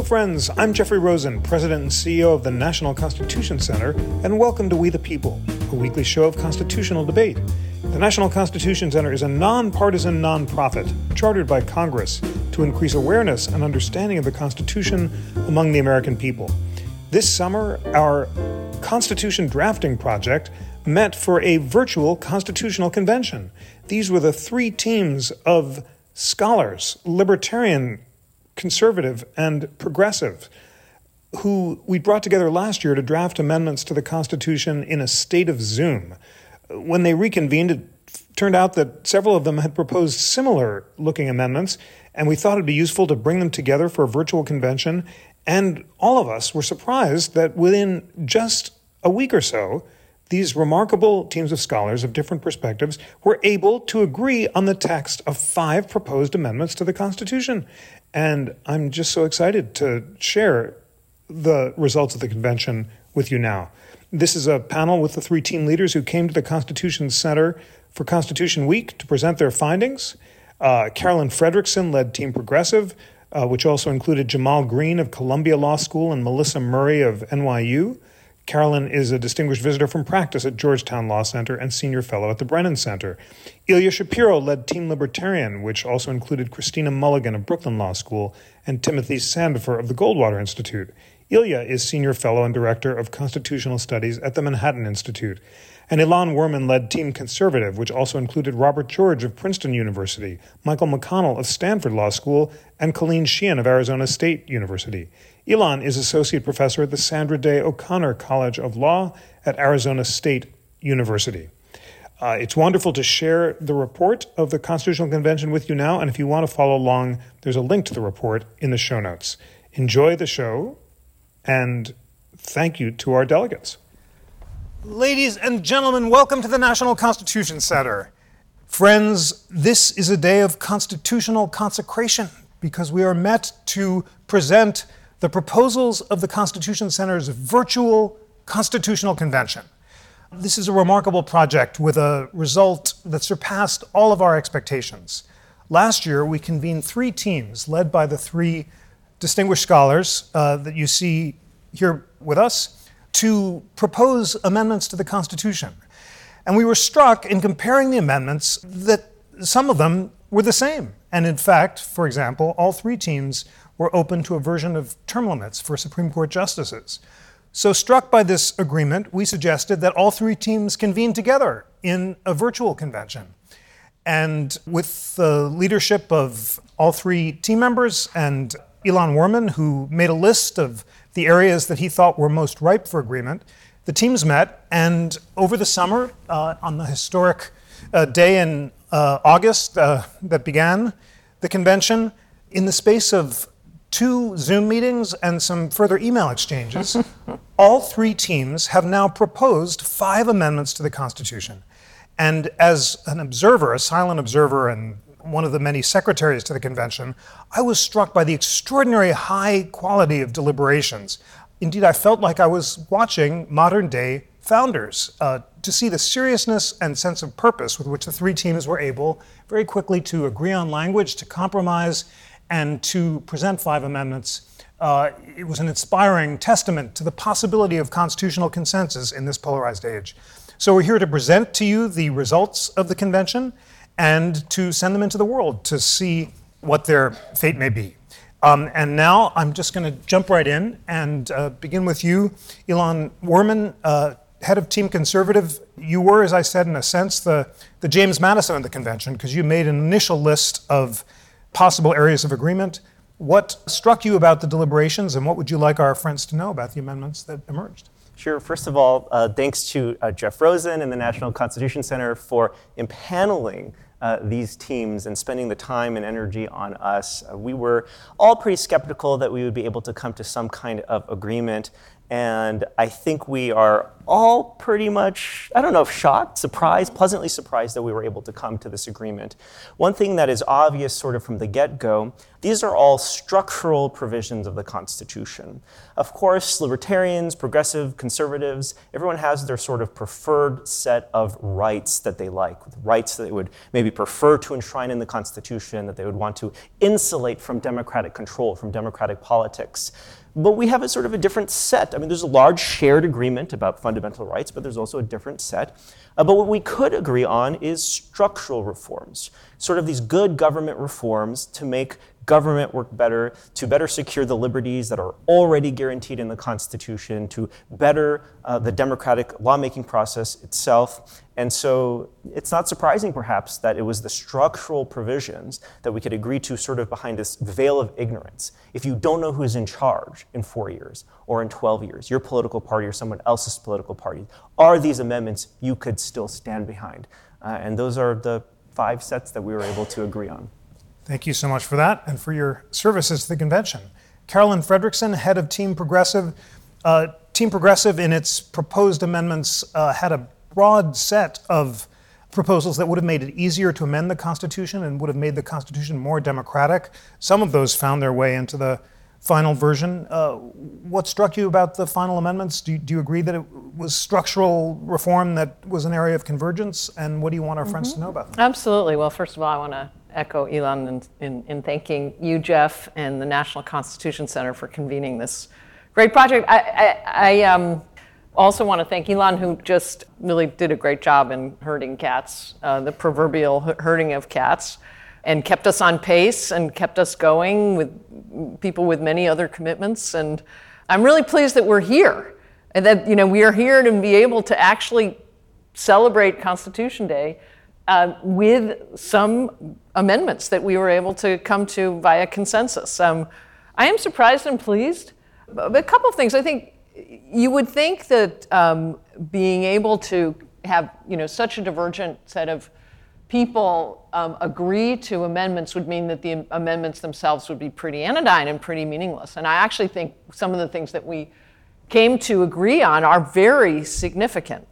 friends. I'm Jeffrey Rosen, President and CEO of the National Constitution Center, and welcome to We the People, a weekly show of constitutional debate. The National Constitution Center is a nonpartisan nonprofit chartered by Congress to increase awareness and understanding of the Constitution among the American people. This summer, our Constitution drafting project met for a virtual constitutional convention. These were the three teams of scholars, libertarian, conservative, and progressive, who we brought together last year to draft amendments to the Constitution in a state of Zoom. When they reconvened, it turned out that several of them had proposed similar-looking amendments, and we thought it'd be useful to bring them together for a virtual convention. And all of us were surprised that within just a week or so, these remarkable teams of scholars of different perspectives were able to agree on the text of 5 proposed amendments to the Constitution. And I'm just so excited to share the results of the convention with you now. This is a panel with the 3 team leaders who came to the Constitution Center for Constitution Week to present their findings. Carolyn Fredrickson led Team Progressive, which also included Jamal Green of Columbia Law School and Melissa Murray of NYU. Carolyn is a distinguished visitor from practice at Georgetown Law Center and senior fellow at the Brennan Center. Ilya Shapiro led Team Libertarian, which also included Christina Mulligan of Brooklyn Law School and Timothy Sandifer of the Goldwater Institute. Ilya is senior fellow and director of constitutional studies at the Manhattan Institute. And Ilan Werman led Team Conservative, which also included Robert George of Princeton University, Michael McConnell of Stanford Law School, and Colleen Sheehan of Arizona State University. Ilan is associate professor at the Sandra Day O'Connor College of Law at Arizona State University. It's wonderful to share the report of the Constitutional Convention with you now, and if you want to follow along, there's a link to the report in the show notes. Enjoy the show, and thank you to our delegates. Ladies and gentlemen, welcome to the National Constitution Center. Friends, this is a day of constitutional consecration because we are met to present the proposals of the Constitution Center's virtual constitutional convention. This is a remarkable project with a result that surpassed all of our expectations. Last year, we convened 3 teams led by the 3 distinguished scholars that you see here with us to propose amendments to the Constitution. And we were struck in comparing the amendments that some of them were the same. And in fact, for example, all 3 teams were open to a version of term limits for Supreme Court justices. So struck by this agreement, we suggested that all 3 teams convene together in a virtual convention. And with the leadership of all 3 team members and Ilan Werman, who made a list of the areas that he thought were most ripe for agreement, the teams met, and over the summer, on the historic day in August that began the convention, in the space of 2 Zoom meetings and some further email exchanges, all 3 teams have now proposed 5 amendments to the Constitution. And as an observer, a silent observer, and one of the many secretaries to the convention, I was struck by the extraordinary high quality of deliberations. Indeed, I felt like I was watching modern-day founders to see the seriousness and sense of purpose with which the 3 teams were able very quickly to agree on language, to compromise, and to present 5 amendments. It was an inspiring testament to the possibility of constitutional consensus in this polarized age. So we're here to present to you the results of the convention and to send them into the world to see what their fate may be. And now I'm just going to jump right in and begin with you, Ilan Werman, head of Team Conservative. You were, as I said, in a sense, the James Madison of the convention because you made an initial list of possible areas of agreement. What struck you about the deliberations, and what would you like our friends to know about the amendments that emerged? Sure. First of all, thanks to Jeff Rosen and the National Constitution Center for impaneling these teams and spending the time and energy on us. We were all pretty skeptical that we would be able to come to some kind of agreement. And I think we are all pretty much, I don't know if shocked, surprised, pleasantly surprised that we were able to come to this agreement. One thing that is obvious sort of from the get-go, these are all structural provisions of the Constitution. Of course, libertarians, progressive, conservatives, everyone has their sort of preferred set of rights that they like, rights that they would maybe prefer to enshrine in the Constitution, that they would want to insulate from democratic control, from democratic politics. But we have a sort of a different set. I mean, there's a large shared agreement about fundamental rights, but there's also a different set. But what we could agree on is structural reforms, sort of these good government reforms to make government work better, to better secure the liberties that are already guaranteed in the Constitution, to better the democratic lawmaking process itself. And so it's not surprising, perhaps, that it was the structural provisions that we could agree to sort of behind this veil of ignorance. If you don't know who is in charge in 4 years or in 12 years, your political party or someone else's political party, are these amendments you could still stand behind? And those are the 5 sets that we were able to agree on. Thank you so much for that and for your services to the convention. Carolyn Fredrickson, head of Team Progressive. Team Progressive, in its proposed amendments, had a broad set of proposals that would have made it easier to amend the Constitution and would have made the Constitution more democratic. Some of those found their way into the final version. What struck you about the final amendments? Do you agree that it was structural reform that was an area of convergence? And what do you want our friends to know about them? Absolutely. Well, first of all, I want to echo Elon in thanking you, Jeff, and the National Constitution Center for convening this great project. I also want to thank Elon, who just really did a great job in herding cats, the proverbial herding of cats, and kept us on pace and kept us going with people with many other commitments. And I'm really pleased that we're here, and that we are here to be able to actually celebrate Constitution Day with some amendments that we were able to come to via consensus. I am surprised and pleased. But a couple of things. I think you would think that being able to have such a divergent set of people agree to amendments would mean that the amendments themselves would be pretty anodyne and pretty meaningless. And I actually think some of the things that we came to agree on are very significant.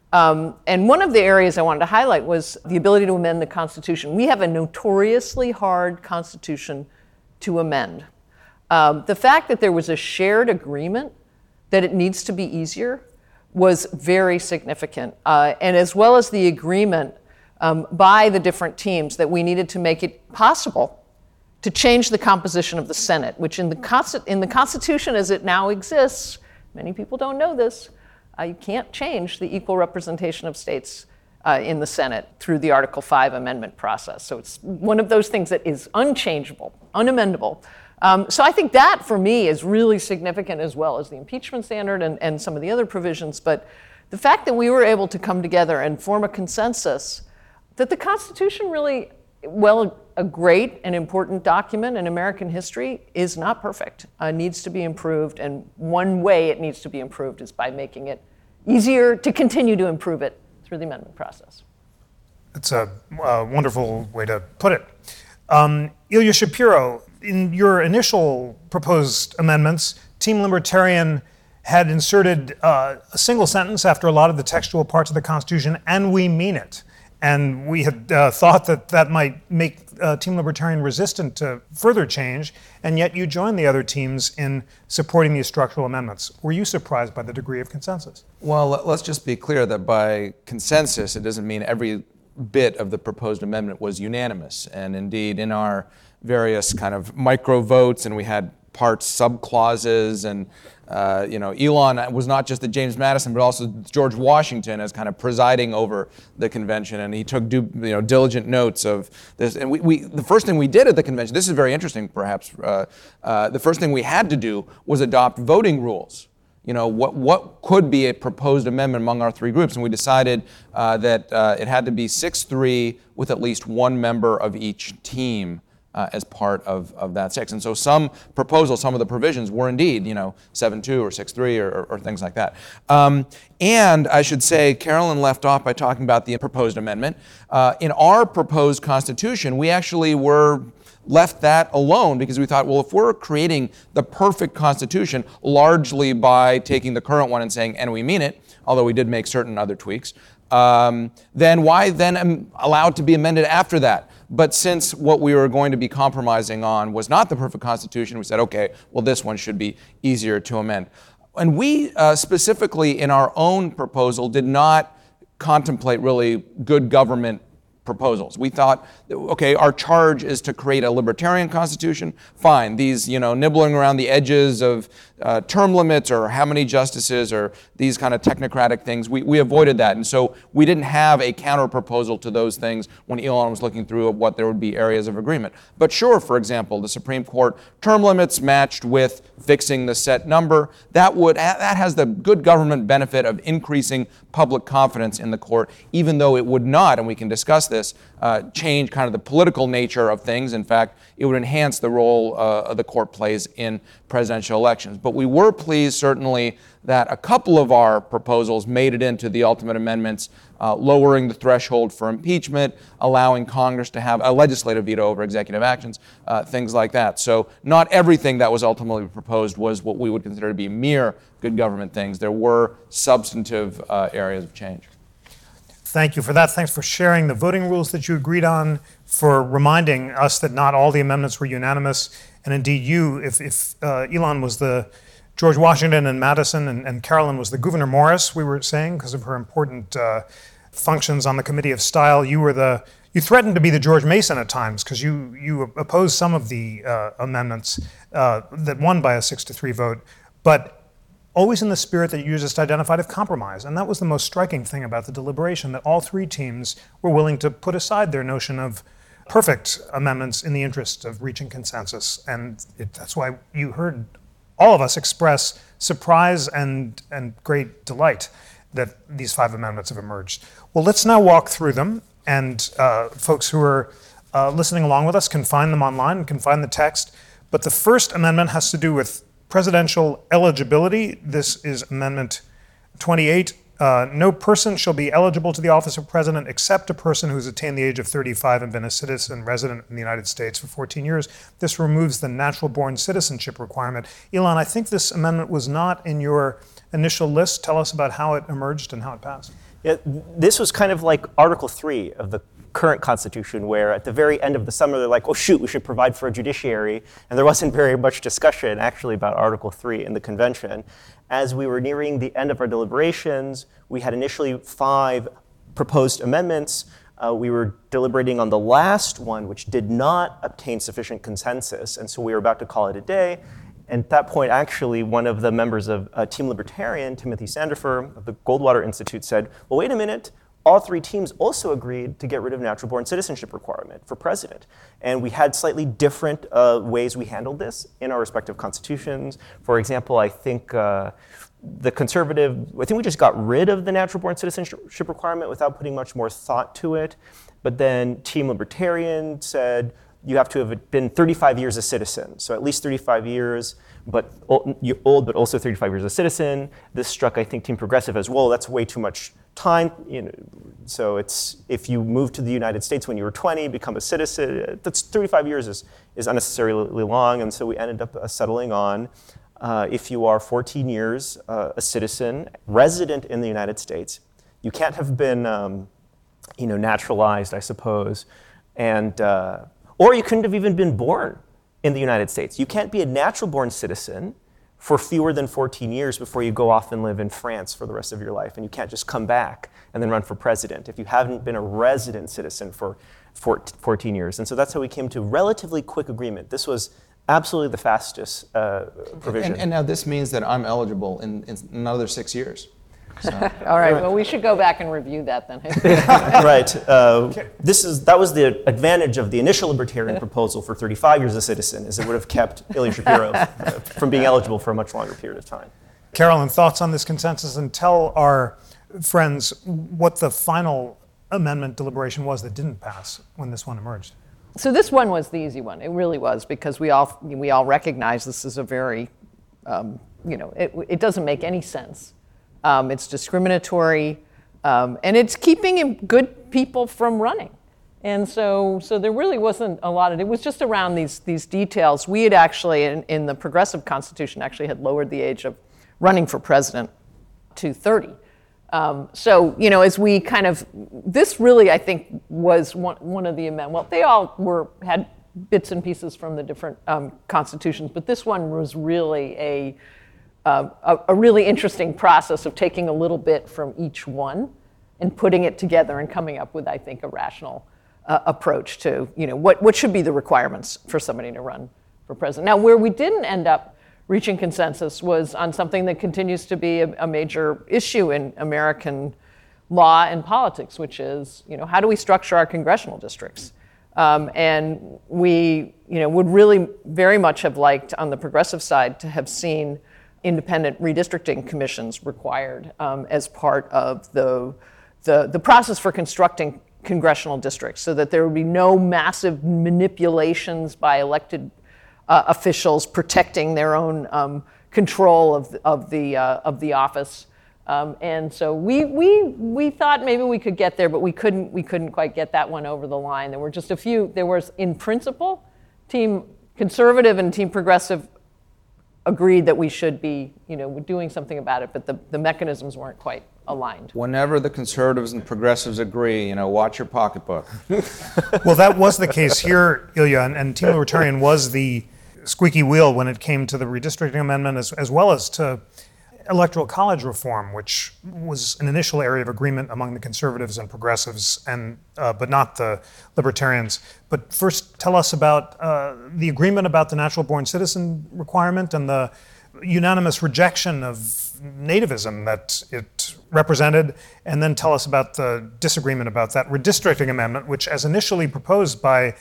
And one of the areas I wanted to highlight was the ability to amend the Constitution. We have a notoriously hard Constitution to amend. The fact that there was a shared agreement that it needs to be easier was very significant. And as well as the agreement by the different teams that we needed to make it possible to change the composition of the Senate, which in the Constitution as it now exists, many people don't know this, you can't change the equal representation of states in the Senate through the Article 5 amendment process. So it's one of those things that is unchangeable, unamendable. So I think that, for me, is really significant, as well as the impeachment standard and some of the other provisions. But the fact that we were able to come together and form a consensus that the Constitution really, well, a great and important document in American history, is not perfect, needs to be improved. And one way it needs to be improved is by making it easier to continue to improve it through the amendment process. That's a wonderful way to put it. Ilya Shapiro, in your initial proposed amendments, Team Libertarian had inserted a single sentence after a lot of the textual parts of the Constitution, and we mean it. And we had thought that might make Team Libertarian resistant to further change, and yet you joined the other teams in supporting these structural amendments. Were you surprised by the degree of consensus? Well, let's just be clear that by consensus, it doesn't mean every bit of the proposed amendment was unanimous. And indeed, in our various kind of micro votes, and we had parts, sub-clauses, and Elon was not just the James Madison, but also George Washington as kind of presiding over the convention, and he took diligent notes of this. And the first thing we did at the convention, this is very interesting, perhaps. The first thing we had to do was adopt voting rules. What could be a proposed amendment among our 3 groups, and we decided that it had to be 6-3 with at least one member of each team as part of that 6. And so some proposals, some of the provisions were indeed, 7.2 or 6.3 or things like that. And I should say, Carolyn left off by talking about the proposed amendment. In our proposed Constitution, we actually were left that alone because we thought, well, if we're creating the perfect Constitution largely by taking the current one and saying, and we mean it, although we did make certain other tweaks, then why then allow it to be amended after that? But since what we were going to be compromising on was not the perfect Constitution, we said, okay, well, this one should be easier to amend. And we specifically in our own proposal did not contemplate really good government proposals. We thought, okay, our charge is to create a libertarian constitution. Fine, these, nibbling around the edges of term limits or how many justices or these kind of technocratic things, we avoided that. And so we didn't have a counter proposal to those things when Elon was looking through what there would be areas of agreement. But sure, for example, the Supreme Court term limits matched with fixing the set number, that has the good government benefit of increasing public confidence in the court, even though it would not, and we can discuss this, change kind of the political nature of things. In fact, it would enhance the role the court plays in presidential elections. But we were pleased, certainly, that a couple of our proposals made it into the ultimate amendments, lowering the threshold for impeachment, allowing Congress to have a legislative veto over executive actions, things like that. So not everything that was ultimately proposed was what we would consider to be mere good government things. There were substantive areas of change. Thank you for that. Thanks for sharing the voting rules that you agreed on, for reminding us that not all the amendments were unanimous. And indeed, if Elon was the George Washington and Madison and Carolyn was the Gouverneur Morris, we were saying, because of her important functions on the Committee of Style, you threatened to be the George Mason at times because you opposed some of the amendments that won by a 6-3 vote, but always in the spirit that you just identified of compromise. And that was the most striking thing about the deliberation, that all three teams were willing to put aside their notion of perfect amendments in the interest of reaching consensus. And that's why you heard all of us express surprise and great delight that these 5 amendments have emerged. Well, let's now walk through them, and folks who are listening along with us can find them online and can find the text. But the first amendment has to do with presidential eligibility. This is Amendment 28. No person shall be eligible to the office of president except a person who has attained the age of 35 and been a citizen resident in the United States for 14 years. This removes the natural-born citizenship requirement. Elon, I think this amendment was not in your initial list. Tell us about how it emerged and how it passed. Yeah, this was kind of like Article 3 of the current Constitution, where at the very end of the summer they're like, oh shoot, we should provide for a judiciary, and there wasn't very much discussion actually about Article 3 in the convention. As we were nearing the end of our deliberations, we had initially 5 proposed amendments. We were deliberating on the last one, which did not obtain sufficient consensus, and so we were about to call it a day. And at that point, actually, one of the members of Team Libertarian, Timothy Sandifer of the Goldwater Institute, said, well, wait a minute, all 3 teams also agreed to get rid of natural-born citizenship requirement for president. And we had slightly different ways we handled this in our respective constitutions. For example, I think we just got rid of the natural-born citizenship requirement without putting much more thought to it. But then Team Libertarian said, you have to have been 35 years a citizen. So at least 35 years, but you're old, but also 35 years a citizen. This struck, I think, Team Progressive as, well, that's way too much time. So it's, if you move to the United States when you were 20, become a citizen, that's 35 years is unnecessarily long. And so we ended up settling on, if you are 14 years a citizen, resident in the United States, you can't have been naturalized, I suppose, and or you couldn't have even been born in the United States. You can't be a natural-born citizen for fewer than 14 years before you go off and live in France for the rest of your life. And you can't just come back and then run for president if you haven't been a resident citizen for 14 years. And so that's how we came to relatively quick agreement. This was absolutely the fastest provision. And now this means that I'm eligible in another 6 years. So. All right, well, we should go back and review that then. Right. That was the advantage of the initial libertarian proposal for 35 years a citizen, is it would have kept Ilya Shapiro from being eligible for a much longer period of time. Carolyn, thoughts on this consensus, and tell our friends what the final amendment deliberation was that didn't pass when this one emerged. So this one was the easy one. It really was, because we all recognize this is a very, it doesn't make any sense. It's discriminatory, and it's keeping good people from running. And so there really wasn't a lot of it. Was just around these details. We had actually, in the Progressive Constitution, actually had lowered the age of running for president to 30. So, as we this really, I think, was one of the amendments. Well, they all had bits and pieces from the different constitutions, but this one was really a really interesting process of taking a little bit from each one and putting it together and coming up with, I think, a rational approach to, what should be the requirements for somebody to run for president. Now, where we didn't end up reaching consensus was on something that continues to be a major issue in American law and politics, which is, how do we structure our congressional districts? And we, would really very much have liked, on the progressive side, to have seen independent redistricting commissions required as part of the process for constructing congressional districts, so that there would be no massive manipulations by elected officials protecting their own control of the office, and so we thought maybe we could get there, but we couldn't quite get that one over the line. There were just a few. There was, in principle, Team Conservative and Team Progressive agreed that we should be, doing something about it, but the mechanisms weren't quite aligned. Whenever the conservatives and progressives agree, watch your pocketbook. Well, that was the case here, Ilya, and Team Libertarian was the squeaky wheel when it came to the redistricting amendment, as well as to electoral college reform, which was an initial area of agreement among the conservatives and progressives, but not the libertarians. But first, tell us about the agreement about the natural-born citizen requirement and the unanimous rejection of nativism that it represented, and then tell us about the disagreement about that redistricting amendment, which, as initially proposed by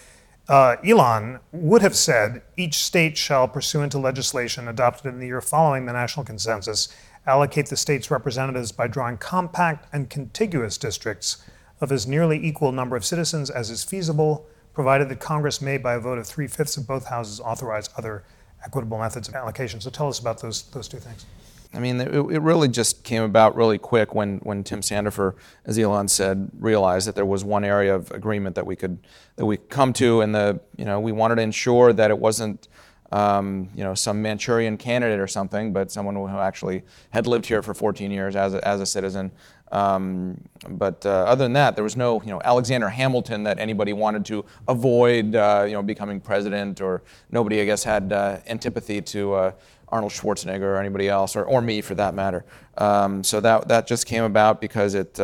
Elon, would have said each state shall, pursuant to legislation adopted in the year following the national consensus, allocate the state's representatives by drawing compact and contiguous districts of as nearly equal number of citizens as is feasible, provided that Congress may, by a vote of 3/5 of both houses, authorize other equitable methods of allocation. So tell us about those two things. I mean, it really just came about really quick when Tim Sandefur, as Elon said, realized that there was one area of agreement that we could come to, and we wanted to ensure that it wasn't some Manchurian candidate or something, but someone who actually had lived here for 14 years as a citizen. But other than that, there was no Alexander Hamilton that anybody wanted to avoid becoming president, or nobody, I guess, had antipathy to Arnold Schwarzenegger or anybody else, or me for that matter. So that just came about because it,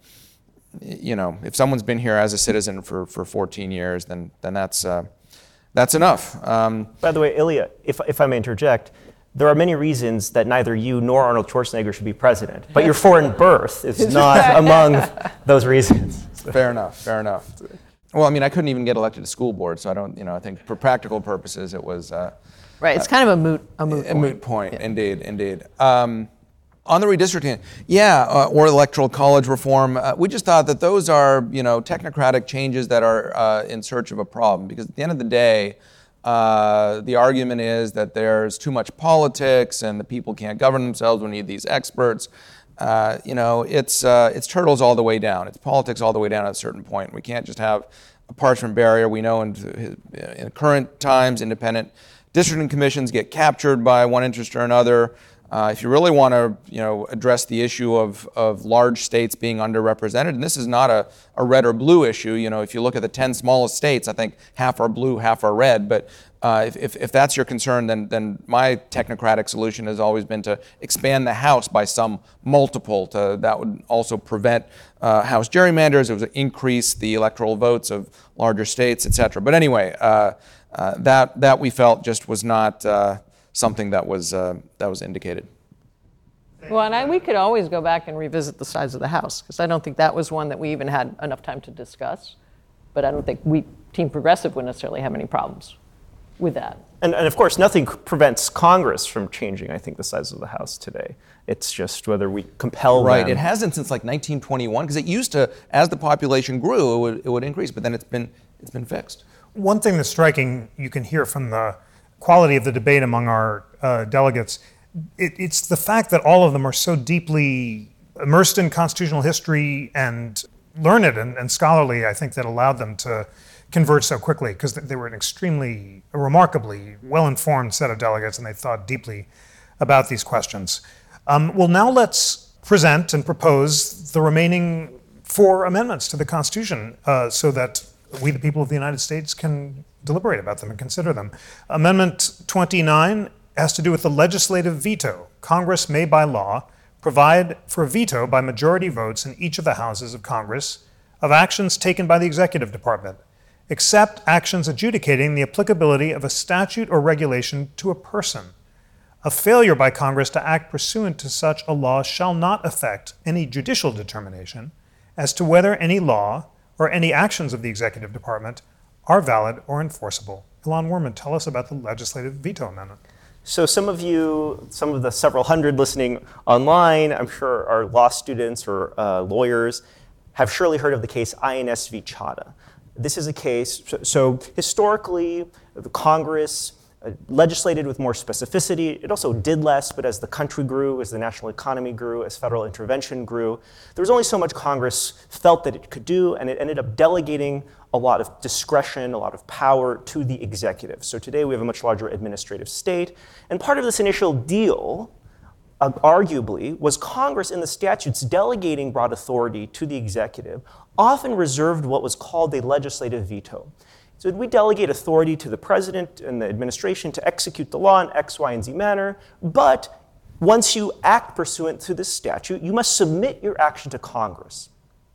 if someone's been here as a citizen for 14 years, then that's enough. By the way, Ilya, if I may interject, there are many reasons that neither you nor Arnold Schwarzenegger should be president, but your foreign birth is not among those reasons. Fair enough. Well, I mean, I couldn't even get elected to school board, so I think for practical purposes it was... Right, it's kind of a moot point. Yeah. Indeed. On the redistricting, or electoral college reform, we just thought that those are, technocratic changes that are in search of a problem. Because at the end of the day, the argument is that there's too much politics and the people can't govern themselves. We need these experts. It's turtles all the way down. It's politics all the way down at a certain point. We can't just have a parchment barrier. We know in current times, independent districting commissions get captured by one interest or another. If you really want to, address the issue of large states being underrepresented, and this is not a red or blue issue. If you look at the 10 smallest states, I think half are blue, half are red. But if that's your concern, then my technocratic solution has always been to expand the House by some multiple. That would also prevent House gerrymanders. It would increase the electoral votes of larger states, et cetera. But anyway, that we felt just was not something that was indicated. Well, and we could always go back and revisit the size of the House, because I don't think that was one that we even had enough time to discuss. But I don't think Team Progressive would necessarily have any problems with that. And of course, nothing prevents Congress from changing, I think, the size of the House today. It's just whether we compel them. Right, it hasn't since like 1921, because it used to, as the population grew, it would increase, but then it's been it's been fixed. One thing that's striking, you can hear from the quality of the debate among our delegates, it's the fact that all of them are so deeply immersed in constitutional history and learned and scholarly, I think, that allowed them to converge so quickly, because they were a remarkably well-informed set of delegates, and they thought deeply about these questions. Well, now let's present and propose the remaining 4 amendments to the Constitution so that we, the people of the United States, can deliberate about them and consider them. Amendment 29 has to do with the legislative veto. Congress may, by law, provide for a veto by majority votes in each of the houses of Congress of actions taken by the executive department, except actions adjudicating the applicability of a statute or regulation to a person. A failure by Congress to act pursuant to such a law shall not affect any judicial determination as to whether any law or any actions of the executive department are valid or enforceable. Ilan Werman, tell us about the legislative veto amendment. So some of the several hundred listening online, I'm sure are law students or lawyers, have surely heard of the case INS v. Chadha. This is a case, so historically, the Congress legislated with more specificity. It also did less, but as the country grew, as the national economy grew, as federal intervention grew, there was only so much Congress felt that it could do, and it ended up delegating a lot of discretion, a lot of power to the executive. So today we have a much larger administrative state, and part of this initial deal, arguably, was Congress in the statutes delegating broad authority to the executive, often reserved what was called a legislative veto. So we delegate authority to the president and the administration to execute the law in X, Y, and Z manner, but once you act pursuant to this statute, you must submit your action to Congress.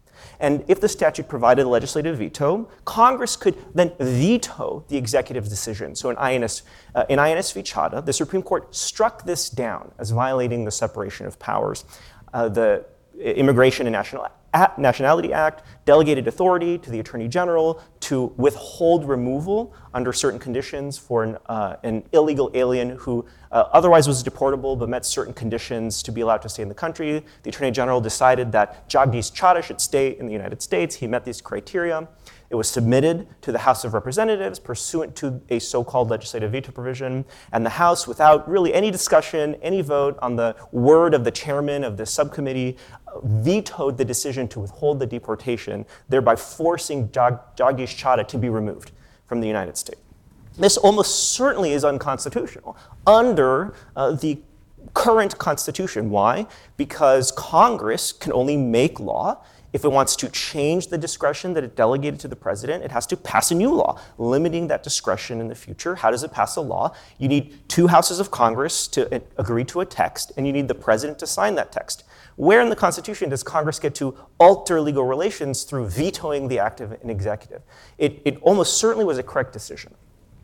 And if the statute provided a legislative veto, Congress could then veto the executive's decision. So in INS v. Chadha, the Supreme Court struck this down as violating the separation of powers. The Immigration and Nationality Act delegated authority to the Attorney General to withhold removal under certain conditions for an illegal alien who otherwise was deportable but met certain conditions to be allowed to stay in the country. The Attorney General decided that Jagdish Chadha should stay in the United States. He met these criteria. It was submitted to the House of Representatives pursuant to a so-called legislative veto provision, and the House, without really any discussion, any vote on the word of the chairman of the subcommittee, vetoed the decision to withhold the deportation, thereby forcing Jagdish Chadha to be removed from the United States. This almost certainly is unconstitutional under the current Constitution. Why? Because Congress can only make law. If it wants to change the discretion that it delegated to the president, it has to pass a new law, limiting that discretion in the future. How does it pass a law? You need 2 houses of Congress to agree to a text, and you need the president to sign that text. Where in the Constitution does Congress get to alter legal relations through vetoing the act of an executive? It almost certainly was a correct decision.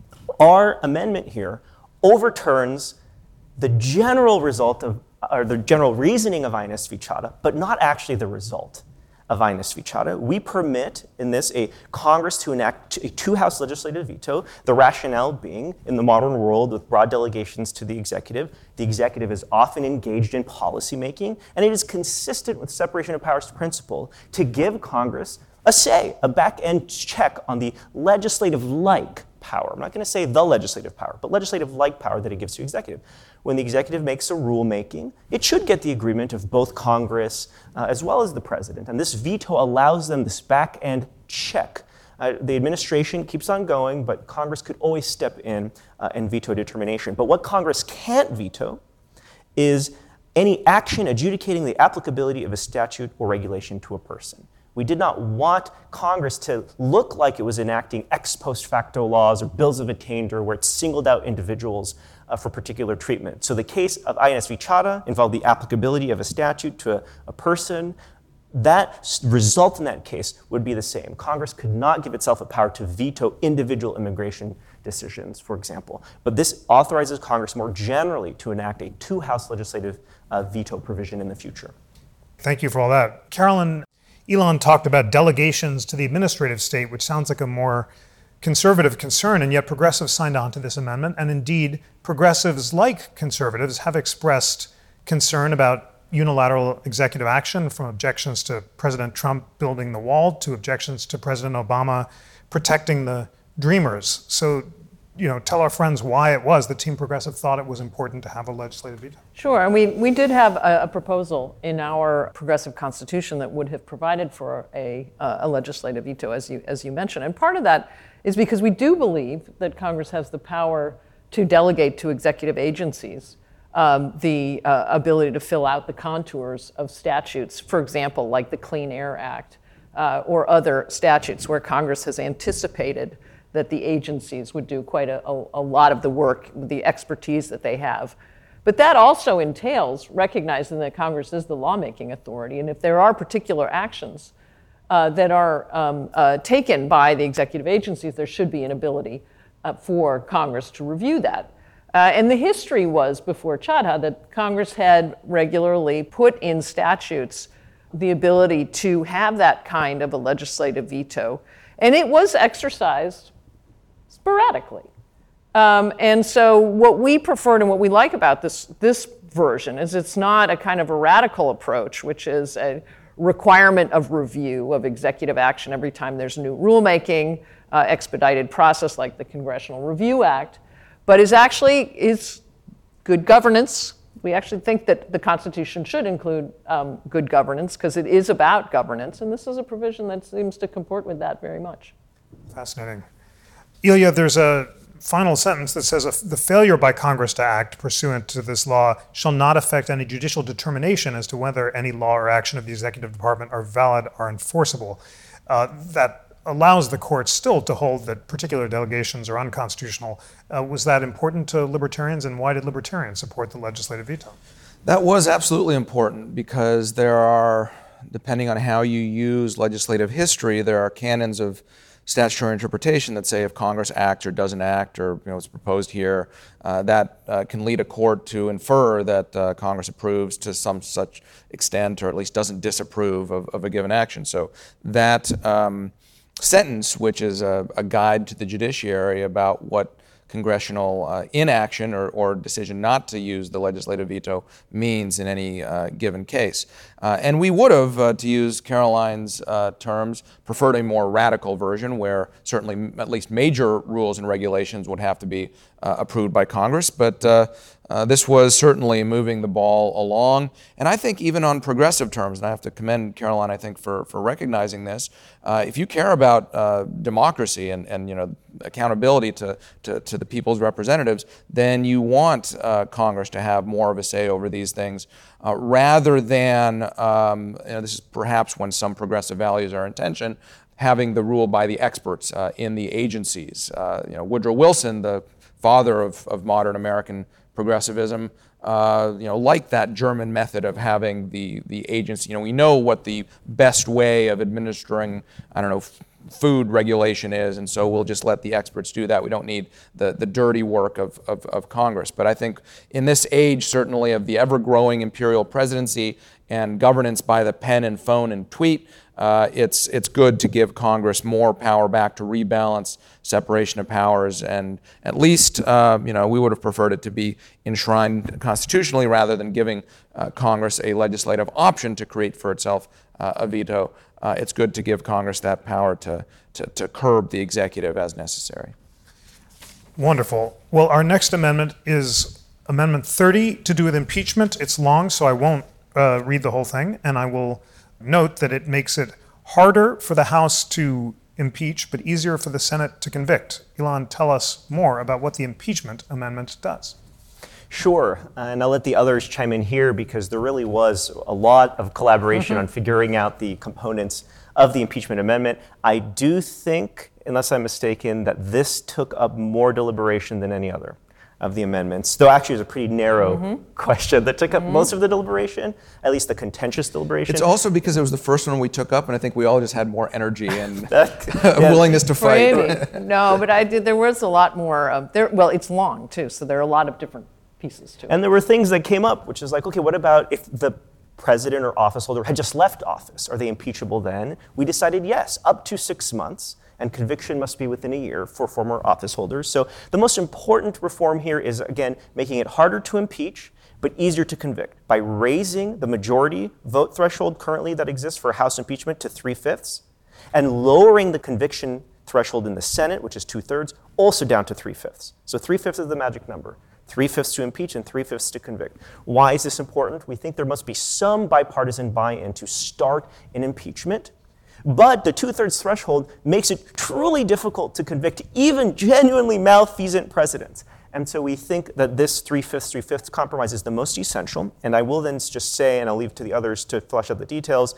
Our amendment here overturns the general result of, or the general reasoning of INS v. Chadha, but not actually the result of INS v. Chadha. We permit in this a Congress to enact a 2-house legislative veto, the rationale being, in the modern world with broad delegations to the executive is often engaged in policymaking, and it is consistent with separation of powers principle to give Congress a say, a back-end check on the legislative-like power. I'm not going to say the legislative power, but legislative-like power that it gives to executive. When the executive makes a rulemaking, it should get the agreement of both Congress as well as the president. And this veto allows them this back-end check. The administration keeps on going, but Congress could always step in and veto determination. But what Congress can't veto is any action adjudicating the applicability of a statute or regulation to a person. We did not want Congress to look like it was enacting ex post facto laws or bills of attainder where it singled out individuals for particular treatment. So the case of INS v. Chadha involved the applicability of a statute to a person. That result in that case would be the same. Congress could not give itself a power to veto individual immigration decisions, for example. But this authorizes Congress more generally to enact a 2-house legislative veto provision in the future. Thank you for all that. Carolyn, Ilan talked about delegations to the administrative state, which sounds like a more conservative concern, and yet progressives signed on to this amendment. And indeed, progressives like conservatives have expressed concern about unilateral executive action, from objections to President Trump building the wall to objections to President Obama protecting the dreamers. So, tell our friends why it was that Team Progressive thought it was important to have a legislative veto. Sure, and we did have a proposal in our progressive constitution that would have provided for a legislative veto, as you mentioned. And part of that is because we do believe that Congress has the power to delegate to executive agencies the ability to fill out the contours of statutes, for example, like the Clean Air Act or other statutes where Congress has anticipated that the agencies would do quite a lot of the work, the expertise that they have. But that also entails recognizing that Congress is the lawmaking authority, and if there are particular actions that are taken by the executive agencies, there should be an ability for Congress to review that. And the history was before Chadha that Congress had regularly put in statutes the ability to have that kind of a legislative veto, and it was exercised sporadically. And so what we preferred and what we like about this version is it's not a kind of a radical approach, which is a requirement of review of executive action every time there's new rulemaking, expedited process like the Congressional Review Act, but is good governance. We actually think that the Constitution should include good governance because it is about governance, and this is a provision that seems to comport with that very much. Fascinating. Ilya, there's a final sentence that says, the failure by Congress to act pursuant to this law shall not affect any judicial determination as to whether any law or action of the executive department are valid or enforceable. That allows the courts still to hold that particular delegations are unconstitutional. Was that important to libertarians, and why did libertarians support the legislative veto? That was absolutely important because there are, depending on how you use legislative history, there are canons of statutory interpretation that say if Congress acts or doesn't act, or it's proposed here, that can lead a court to infer that Congress approves to some such extent, or at least doesn't disapprove of a given action. So that sentence, which is a guide to the judiciary about what congressional inaction or decision not to use the legislative veto means in any given case. And we would have, to use Caroline's terms, preferred a more radical version where certainly at least major rules and regulations would have to be approved by Congress. But this was certainly moving the ball along. And I think even on progressive terms, and I have to commend Caroline, I think, for recognizing this, if you care about democracy and accountability to the people's representatives, then you want Congress to have more of a say over these things, rather than, this is perhaps when some progressive values are in tension, having the rule by the experts in the agencies. Woodrow Wilson, the father of modern American progressivism, like that German method of having the agency. We know what the best way of administering, food regulation is, and so we'll just let the experts do that. We don't need the dirty work of Congress. But I think in this age, certainly of the ever-growing imperial presidency and governance by the pen and phone and tweet, it's good to give Congress more power back to rebalance separation of powers, and at least we would have preferred it to be enshrined constitutionally rather than giving Congress a legislative option to create for itself a veto. It's good to give Congress that power to curb the executive as necessary. Wonderful. Well, our next amendment is Amendment 30 to do with impeachment. It's long, so I won't read the whole thing, and I will note that it makes it harder for the House to impeach, but easier for the Senate to convict. Ilan, tell us more about what the impeachment amendment does. Sure, and I'll let the others chime in here because there really was a lot of collaboration on figuring out the components of the impeachment amendment. I do think, unless I'm mistaken, that this took up more deliberation than any other of the amendments, though actually it was a pretty narrow question that took up most of the deliberation, at least the contentious deliberation. It's also because it was the first one we took up, and I think we all just had more energy and willingness to fight. Maybe. No, but there was a lot more. Well, it's long, too, so there are a lot of different pieces to it. And there were things that came up, which is like, okay, what about if the president or office holder had just left office? Are they impeachable then? We decided yes, up to 6 months, and conviction must be within a year for former office holders. So the most important reform here is, again, making it harder to impeach, but easier to convict by raising the majority vote threshold currently that exists for House impeachment to 3/5 and lowering the conviction threshold in the Senate, which is 2/3, also down to 3/5. So 3/5 is the magic number. 3/5 to impeach and 3/5 to convict. Why is this important? We think there must be some bipartisan buy-in to start an impeachment. But the 2/3 threshold makes it truly difficult to convict even genuinely malfeasant presidents. And so we think that this 3/5 compromise is the most essential. And I will then just say, and I'll leave it to the others to flesh out the details,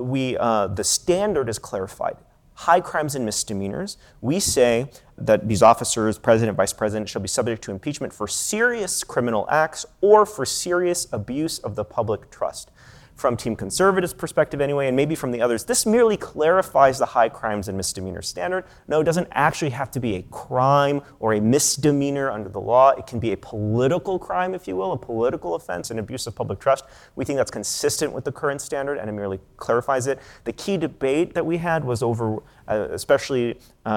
the standard is clarified. High crimes and misdemeanors, we say that these officers, president, vice president, shall be subject to impeachment for serious criminal acts or for serious abuse of the public trust. From Team Conservatives' perspective anyway, and maybe from the others, this merely clarifies the high crimes and misdemeanors standard. No, it doesn't actually have to be a crime or a misdemeanor under the law. It can be a political crime, if you will, a political offense, an abuse of public trust. We think that's consistent with the current standard, and it merely clarifies it. The key debate that we had was over, actually,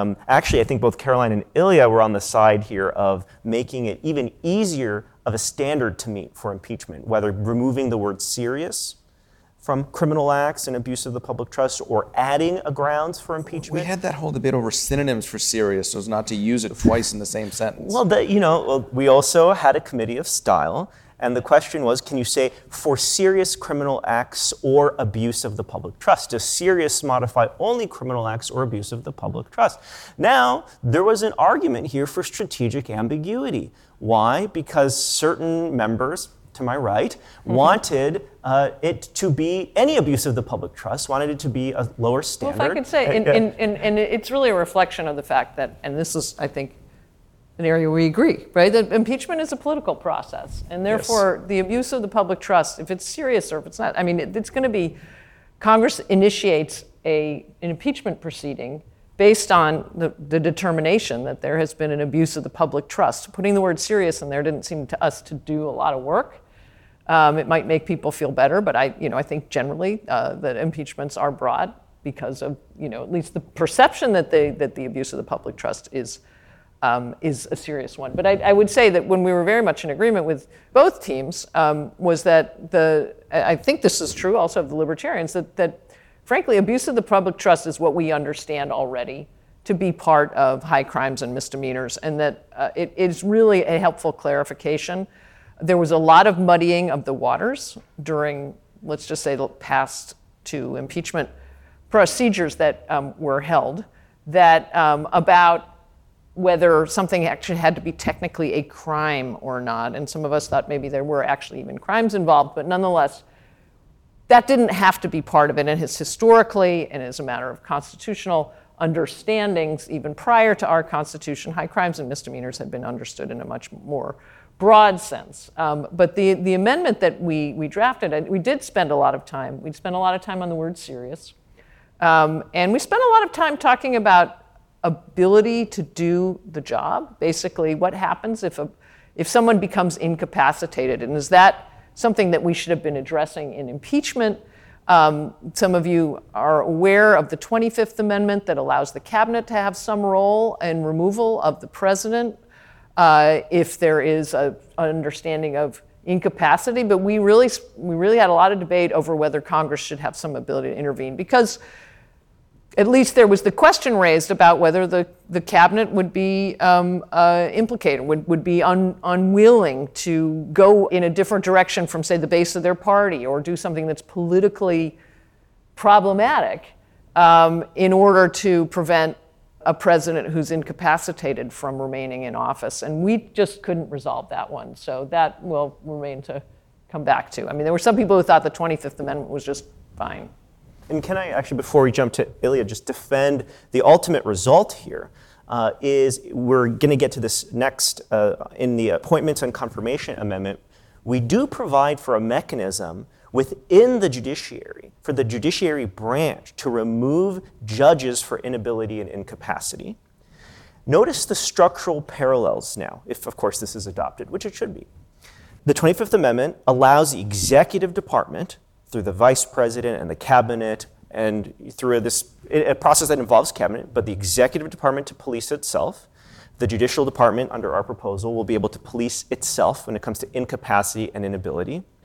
I think both Caroline and Ilya were on the side here of making it even easier of a standard to meet for impeachment, whether removing the word serious from criminal acts and abuse of the public trust, or adding a grounds for impeachment. We had that whole debate over synonyms for serious, so as not to use it twice in the same sentence. Well, we also had a committee of style, and the question was, can you say for serious criminal acts or abuse of the public trust? Does serious modify only criminal acts or abuse of the public trust? Now, there was an argument here for strategic ambiguity. Why? Because certain members, to my right, wanted it to be any abuse of the public trust, wanted it to be a lower standard. Well, if I could say, and it's really a reflection of the fact that, and this is, I think, an area we agree, right? That impeachment is a political process, and therefore the abuse of the public trust, if it's serious or if it's not, I mean, it's going to be, Congress initiates an impeachment proceeding based on the determination that there has been an abuse of the public trust. Putting the word serious in there didn't seem to us to do a lot of work. It might make people feel better, but I think generally that impeachments are broad because of, at least the perception that the abuse of the public trust is a serious one. But I would say that when we were very much in agreement with both teams, was that I think this is true also of the libertarians, that frankly, abuse of the public trust is what we understand already to be part of high crimes and misdemeanors, and that it is really a helpful clarification. There was a lot of muddying of the waters during, let's just say, the past two impeachment procedures that were held, that about whether something actually had to be technically a crime or not. And some of us thought maybe there were actually even crimes involved, but nonetheless, that didn't have to be part of it. And historically, and as a matter of constitutional understandings, even prior to our Constitution, high crimes and misdemeanors had been understood in a much more broad sense. But the amendment that we drafted, we did spend a lot of time. We spent a lot of time on the word serious. And we spent a lot of time talking about ability to do the job. Basically, what happens if someone becomes incapacitated? And is that something that we should have been addressing in impeachment? Some of you are aware of the 25th Amendment that allows the cabinet to have some role in removal of the president if there is an understanding of incapacity. But we really had a lot of debate over whether Congress should have some ability to intervene, because at least there was the question raised about whether the cabinet would be implicated, would be unwilling to go in a different direction from, say, the base of their party, or do something that's politically problematic in order to prevent a president who's incapacitated from remaining in office. And we just couldn't resolve that one. So that will remain to come back to. I mean, there were some people who thought the 25th Amendment was just fine. And can I actually, before we jump to Ilya, just defend the ultimate result here? Is we're going to get to this next in the Appointments and Confirmation Amendment. We do provide for a mechanism within the judiciary, for the judiciary branch, to remove judges for inability and incapacity. Notice the structural parallels now, if of course this is adopted, which it should be. The 25th Amendment allows the executive department, through the vice president and the cabinet, and through a process that involves cabinet, but the executive department to police itself. The judicial department, under our proposal, will be able to police itself when it comes to incapacity and inability.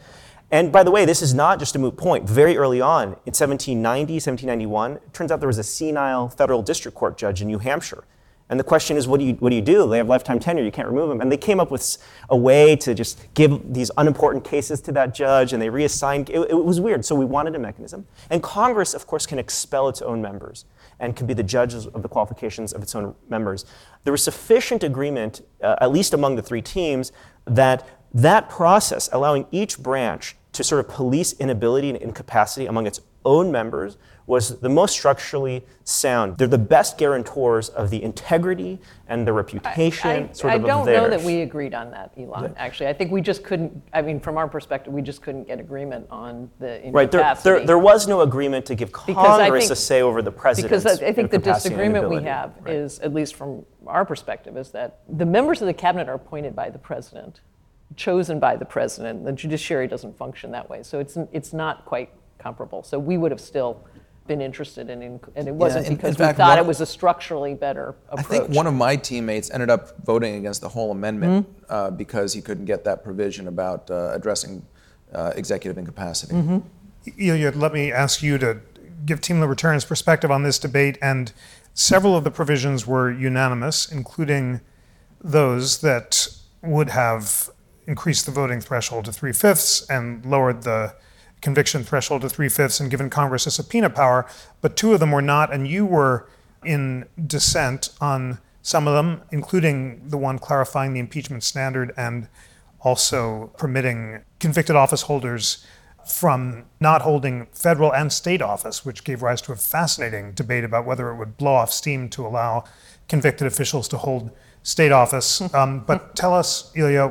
And by the way, this is not just a moot point. Very early on, in 1790, 1791, it turns out there was a senile federal district court judge in New Hampshire. And the question is, what do you do? They have lifetime tenure, you can't remove them. And they came up with a way to just give these unimportant cases to that judge, and they reassigned. It was weird, so we wanted a mechanism. And Congress, of course, can expel its own members and can be the judges of the qualifications of its own members. There was sufficient agreement, at least among the three teams, that process, allowing each branch to sort of police inability and incapacity among its own members, was the most structurally sound. They're the best guarantors of the integrity and the reputation I of don't know theirs. that we agreed on that, Elon, actually. I think we just couldn't, from our perspective, we just couldn't get agreement on the incapacity. Right, there was no agreement to give Congress a say over the president's Because I think the disagreement we inability. have is, at least from our perspective, is that the members of the cabinet are appointed by the president, chosen by the president. The judiciary doesn't function that way, so it's not quite comparable. So we would have still been interested in and it wasn't because we thought it was a structurally better approach. I think one of my teammates ended up voting against the whole amendment because he couldn't get that provision about addressing executive incapacity. Ilya, let me ask you to give Team Libertarians' perspective on this debate, and several of the provisions were unanimous, including those that would have increased the voting threshold to 3/5 and lowered the conviction threshold to 3/5 and given Congress a subpoena power, but two of them were not, and you were in dissent on some of them, including the one clarifying the impeachment standard and also permitting convicted office holders from not holding federal and state office, which gave rise to a fascinating debate about whether it would blow off steam to allow convicted officials to hold state office. But tell us, Ilya,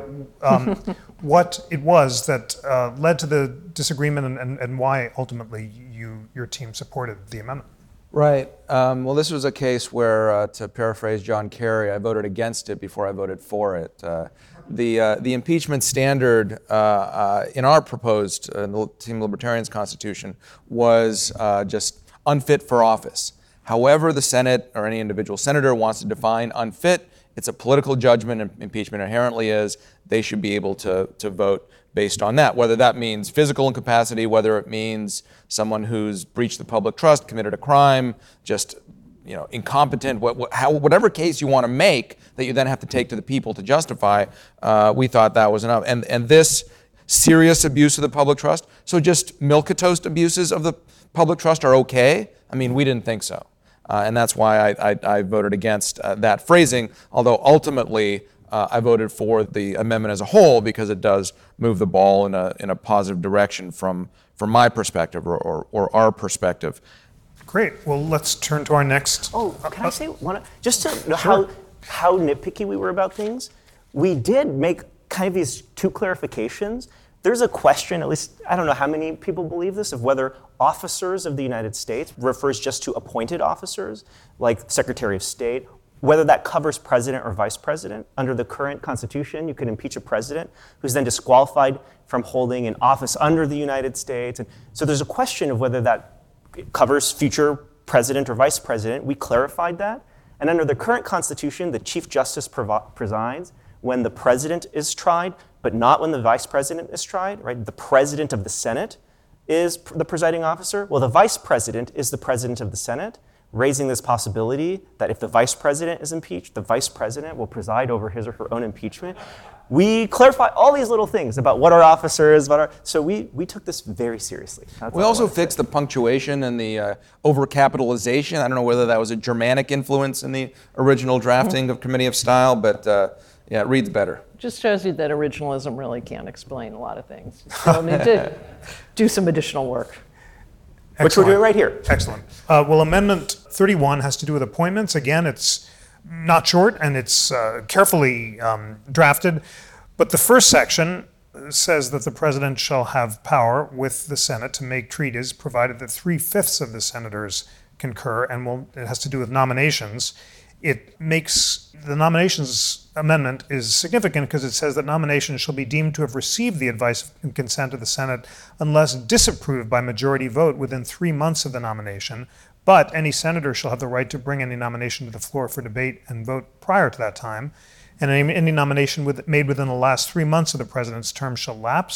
what it was that led to the disagreement and why ultimately your team supported the amendment. Right. Well, this was a case where, to paraphrase John Kerry, I voted against it before I voted for it. The impeachment standard in our proposed Team Libertarians Constitution was just unfit for office. However the Senate or any individual senator wants to define unfit, it's a political judgment, and impeachment inherently is. They should be able to vote based on that, whether that means physical incapacity, whether it means someone who's breached the public trust, committed a crime, just incompetent, whatever case you want to make that you then have to take to the people to justify, we thought that was enough. And this serious abuse of the public trust, so just milquetoast abuses of the public trust are okay? I mean, we didn't think so. And that's why I voted against that phrasing, although ultimately I voted for the amendment as a whole because it does move the ball in a positive direction from my perspective or our perspective. Great. Well, let's turn to our next. Oh, can I say one? Just to know how nitpicky we were about things, we did make kind of these two clarifications. There's a question, at least I don't know how many people believe this, of whether officers of the United States refers just to appointed officers, like Secretary of State, whether that covers president or vice president. Under the current Constitution, you can impeach a president who's then disqualified from holding an office under the United States. And so there's a question of whether that covers future president or vice president. We clarified that. And under the current Constitution, the Chief Justice presides when the president is tried, but not when the vice president is tried, right? The president of the Senate is the presiding officer. Well, the vice president is the president of the Senate, raising this possibility that if the vice president is impeached, the vice president will preside over his or her own impeachment. We clarify all these little things about what our officer is, so we took this very seriously. We also fixed the punctuation and the overcapitalization. I don't know whether that was a Germanic influence in the original drafting of Committee of Style, but yeah, it reads better. Just shows you that originalism really can't explain a lot of things. So we need to do some additional work. Excellent. Which we're doing right here. Excellent. Well, Amendment 31 has to do with appointments. Again, it's not short and it's carefully drafted. But the first section says that the president shall have power with the Senate to make treaties, provided that 3/5 of the senators concur, and it has to do with nominations. It makes the nominations amendment is significant because it says that nominations shall be deemed to have received the advice and consent of the Senate unless disapproved by majority vote within 3 months of the nomination. But any senator shall have the right to bring any nomination to the floor for debate and vote prior to that time. And any nomination made within the last 3 months of the president's term shall lapse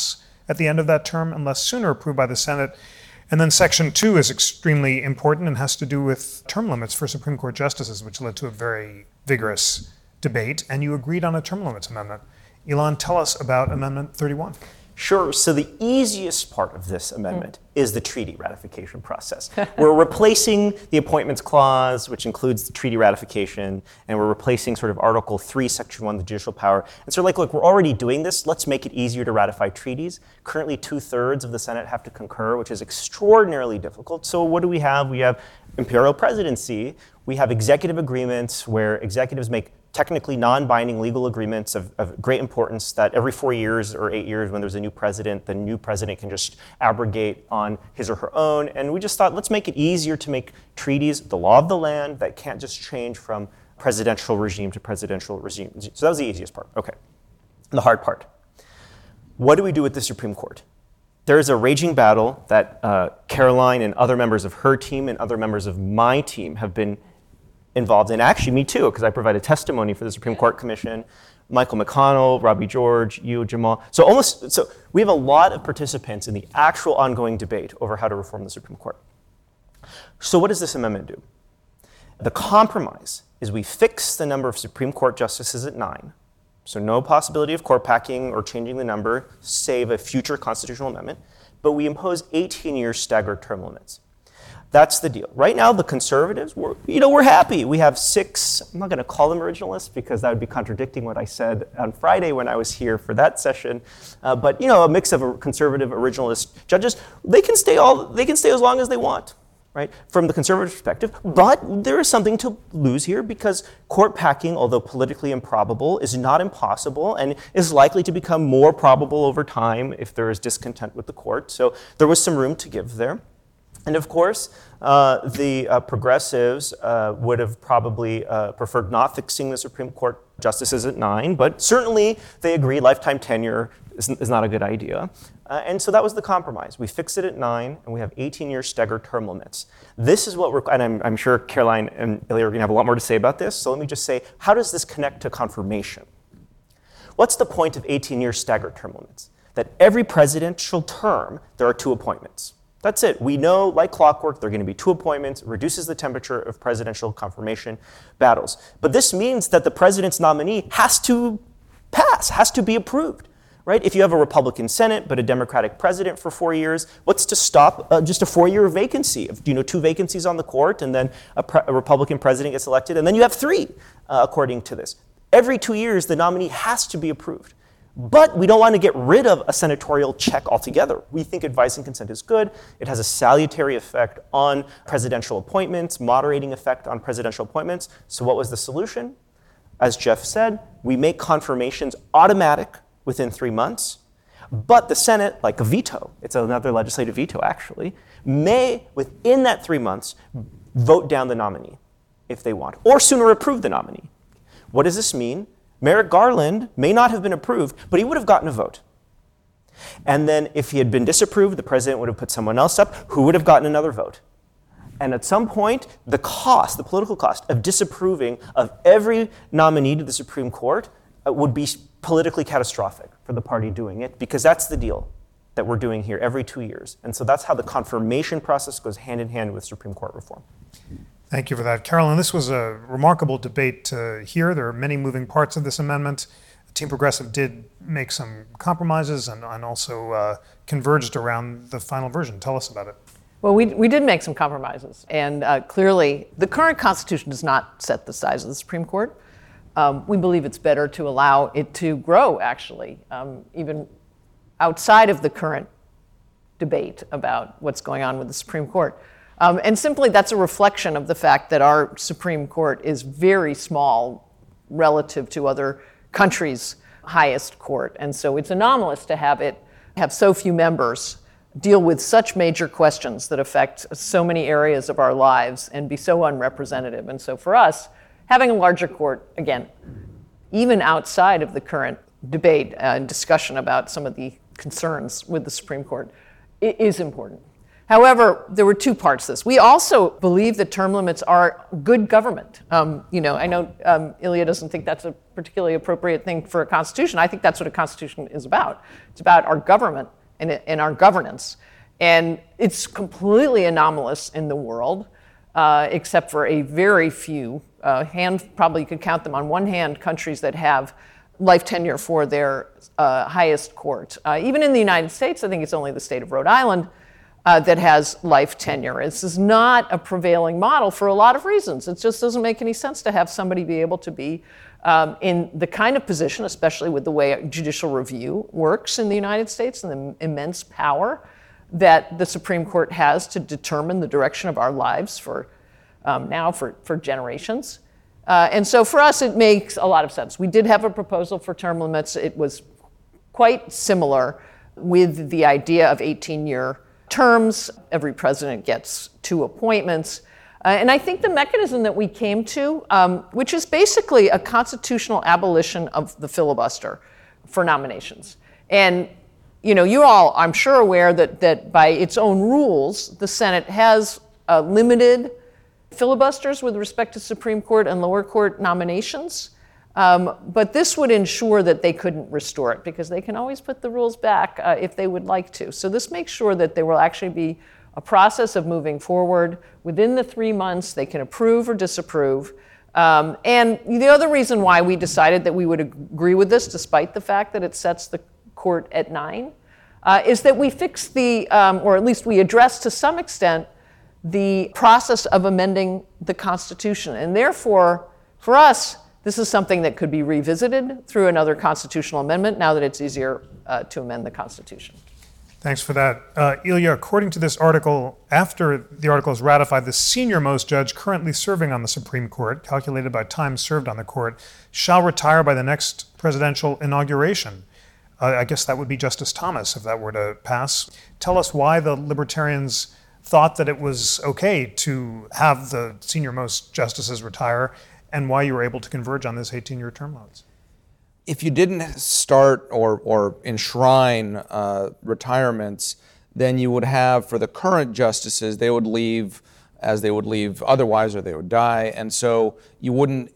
at the end of that term unless sooner approved by the Senate. And then Section 2 is extremely important and has to do with term limits for Supreme Court justices, which led to a very vigorous debate. And you agreed on a term limits amendment. Ilan, tell us about Amendment 31. Sure. So the easiest part of this amendment is the treaty ratification process. We're replacing the appointments clause, which includes the treaty ratification, and we're replacing sort of Article 3, Section 1, the judicial power. And so look, we're already doing this. Let's make it easier to ratify treaties. Currently, 2/3 of the Senate have to concur, which is extraordinarily difficult. So what do we have? We have imperial presidency. We have executive agreements where executives make technically non-binding legal agreements of great importance that every 4 years or 8 years when there's a new president, the new president can just abrogate on his or her own. And we just thought, let's make it easier to make treaties the law of the land that can't just change from presidential regime to presidential regime. So that was the easiest part. Okay. And the hard part. What do we do with the Supreme Court? There is a raging battle that Caroline and other members of her team and other members of my team have been involved in. Actually, me too, because I provided testimony for the Supreme Court Commission. Michael McConnell, Robbie George, you, Jamal. So we have a lot of participants in the actual ongoing debate over how to reform the Supreme Court. So what does this amendment do? The compromise is we fix the number of Supreme Court justices at 9. So no possibility of court packing or changing the number, save a future constitutional amendment. But we impose 18-year staggered term limits. That's the deal. Right now, the conservatives, we're happy. We have 6, I'm not going to call them originalists because that would be contradicting what I said on Friday when I was here for that session. But a mix of conservative originalist judges. They can stay as long as they want, right? From the conservative perspective. But there is something to lose here because court packing, although politically improbable, is not impossible and is likely to become more probable over time if there is discontent with the court. So there was some room to give there. And of course, the progressives would have probably preferred not fixing the Supreme Court justices at 9, but certainly they agree lifetime tenure is not a good idea. And so that was the compromise. We fix it at 9, and we have 18-year staggered term limits. This is what and I'm sure Caroline and Ilya are going to have a lot more to say about this, so let me just say, how does this connect to confirmation? What's the point of 18-year staggered term limits? That every presidential term, there are 2 appointments. That's it. We know, like clockwork, there are going to be 2 appointments, reduces the temperature of presidential confirmation battles. But this means that the president's nominee has to pass, has to be approved, right? If you have a Republican Senate but a Democratic president for 4 years, what's to stop just a 4-year vacancy? 2 vacancies on the court, and then a Republican president gets elected, and then you have 3, according to this. Every 2 years, the nominee has to be approved. But we don't want to get rid of a senatorial check altogether. We think advice and consent is good. It has a salutary effect on presidential appointments, moderating effect on presidential appointments. So what was the solution? As Jeff said, we make confirmations automatic within 3 months. But the Senate, like a veto, it's another legislative veto actually, may, within that 3 months, vote down the nominee if they want, or sooner approve the nominee. What does this mean? Merrick Garland may not have been approved, but he would have gotten a vote. And then if he had been disapproved, the president would have put someone else up who would have gotten another vote. And at some point, the political cost of disapproving of every nominee to the Supreme Court would be politically catastrophic for the party doing it, because that's the deal that we're doing here every 2 years. And so that's how the confirmation process goes hand in hand with Supreme Court reform. Thank you for that. Carolyn, this was a remarkable debate to hear. There are many moving parts of this amendment. Team Progressive did make some compromises and also converged around the final version. Tell us about it. Well, we did make some compromises. And clearly, the current Constitution does not set the size of the Supreme Court. We believe it's better to allow it to grow, actually, even outside of the current debate about what's going on with the Supreme Court. And simply, that's a reflection of the fact that our Supreme Court is very small relative to other countries' highest court. And so it's anomalous to have it have so few members, deal with such major questions that affect so many areas of our lives, and be so unrepresentative. And so for us, having a larger court, again, even outside of the current debate and discussion about some of the concerns with the Supreme Court, it is important. However, there were 2 parts to this. We also believe that term limits are good government. I know Ilya doesn't think that's a particularly appropriate thing for a constitution. I think that's what a constitution is about. It's about our government in our governance. And it's completely anomalous in the world, except for a very few, probably you could count them on one hand, countries that have life tenure for their highest court. Even in the United States, I think it's only the state of Rhode Island that has life tenure. This is not a prevailing model for a lot of reasons. It just doesn't make any sense to have somebody be able to be in the kind of position, especially with the way judicial review works in the United States and the immense power that the Supreme Court has to determine the direction of our lives for generations. And so for us, it makes a lot of sense. We did have a proposal for term limits. It was quite similar with the idea of 18-year terms. Every president gets 2 appointments. And I think the mechanism that we came to, which is basically a constitutional abolition of the filibuster for nominations. And you all, I'm sure, aware that by its own rules, the Senate has limited filibusters with respect to Supreme Court and lower court nominations. But this would ensure that they couldn't restore it, because they can always put the rules back if they would like to. So this makes sure that there will actually be a process of moving forward. Within the 3 months, they can approve or disapprove. And the other reason why we decided that we would agree with this, despite the fact that it sets the court at 9, is that we fix or at least we address to some extent, the process of amending the Constitution. And therefore, for us, this is something that could be revisited through another constitutional amendment now that it's easier to amend the Constitution. Thanks for that. Ilya, according to this article, after the article is ratified, the senior-most judge currently serving on the Supreme Court, calculated by time served on the court, shall retire by the next presidential inauguration. I guess that would be Justice Thomas if that were to pass. Tell us why the libertarians thought that it was okay to have the senior-most justices retire, and why you were able to converge on this 18-year term limits. If you didn't start or enshrine retirements, then you would have, for the current justices, they would leave as they would leave otherwise, or they would die, and so you wouldn't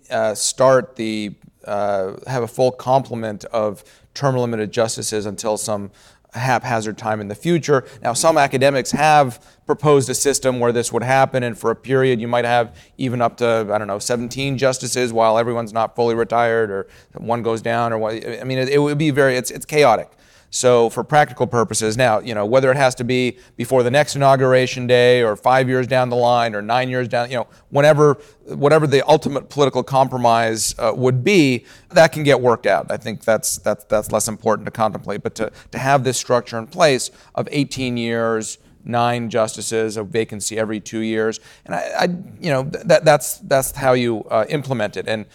have a full complement of term-limited justices until some haphazard time in the future. Now, some academics have proposed a system where this would happen, and for a period you might have even up to, 17 justices while everyone's not fully retired, or one goes down, or what. I mean, it would be it's chaotic. So for practical purposes, now, whether it has to be before the next inauguration day, or 5 years down the line, or 9 years down, whatever the ultimate political compromise would be, that can get worked out. I think that's less important to contemplate. But to have this structure in place of 18 years, 9 justices, a vacancy every 2 years, and that's how you implement it. And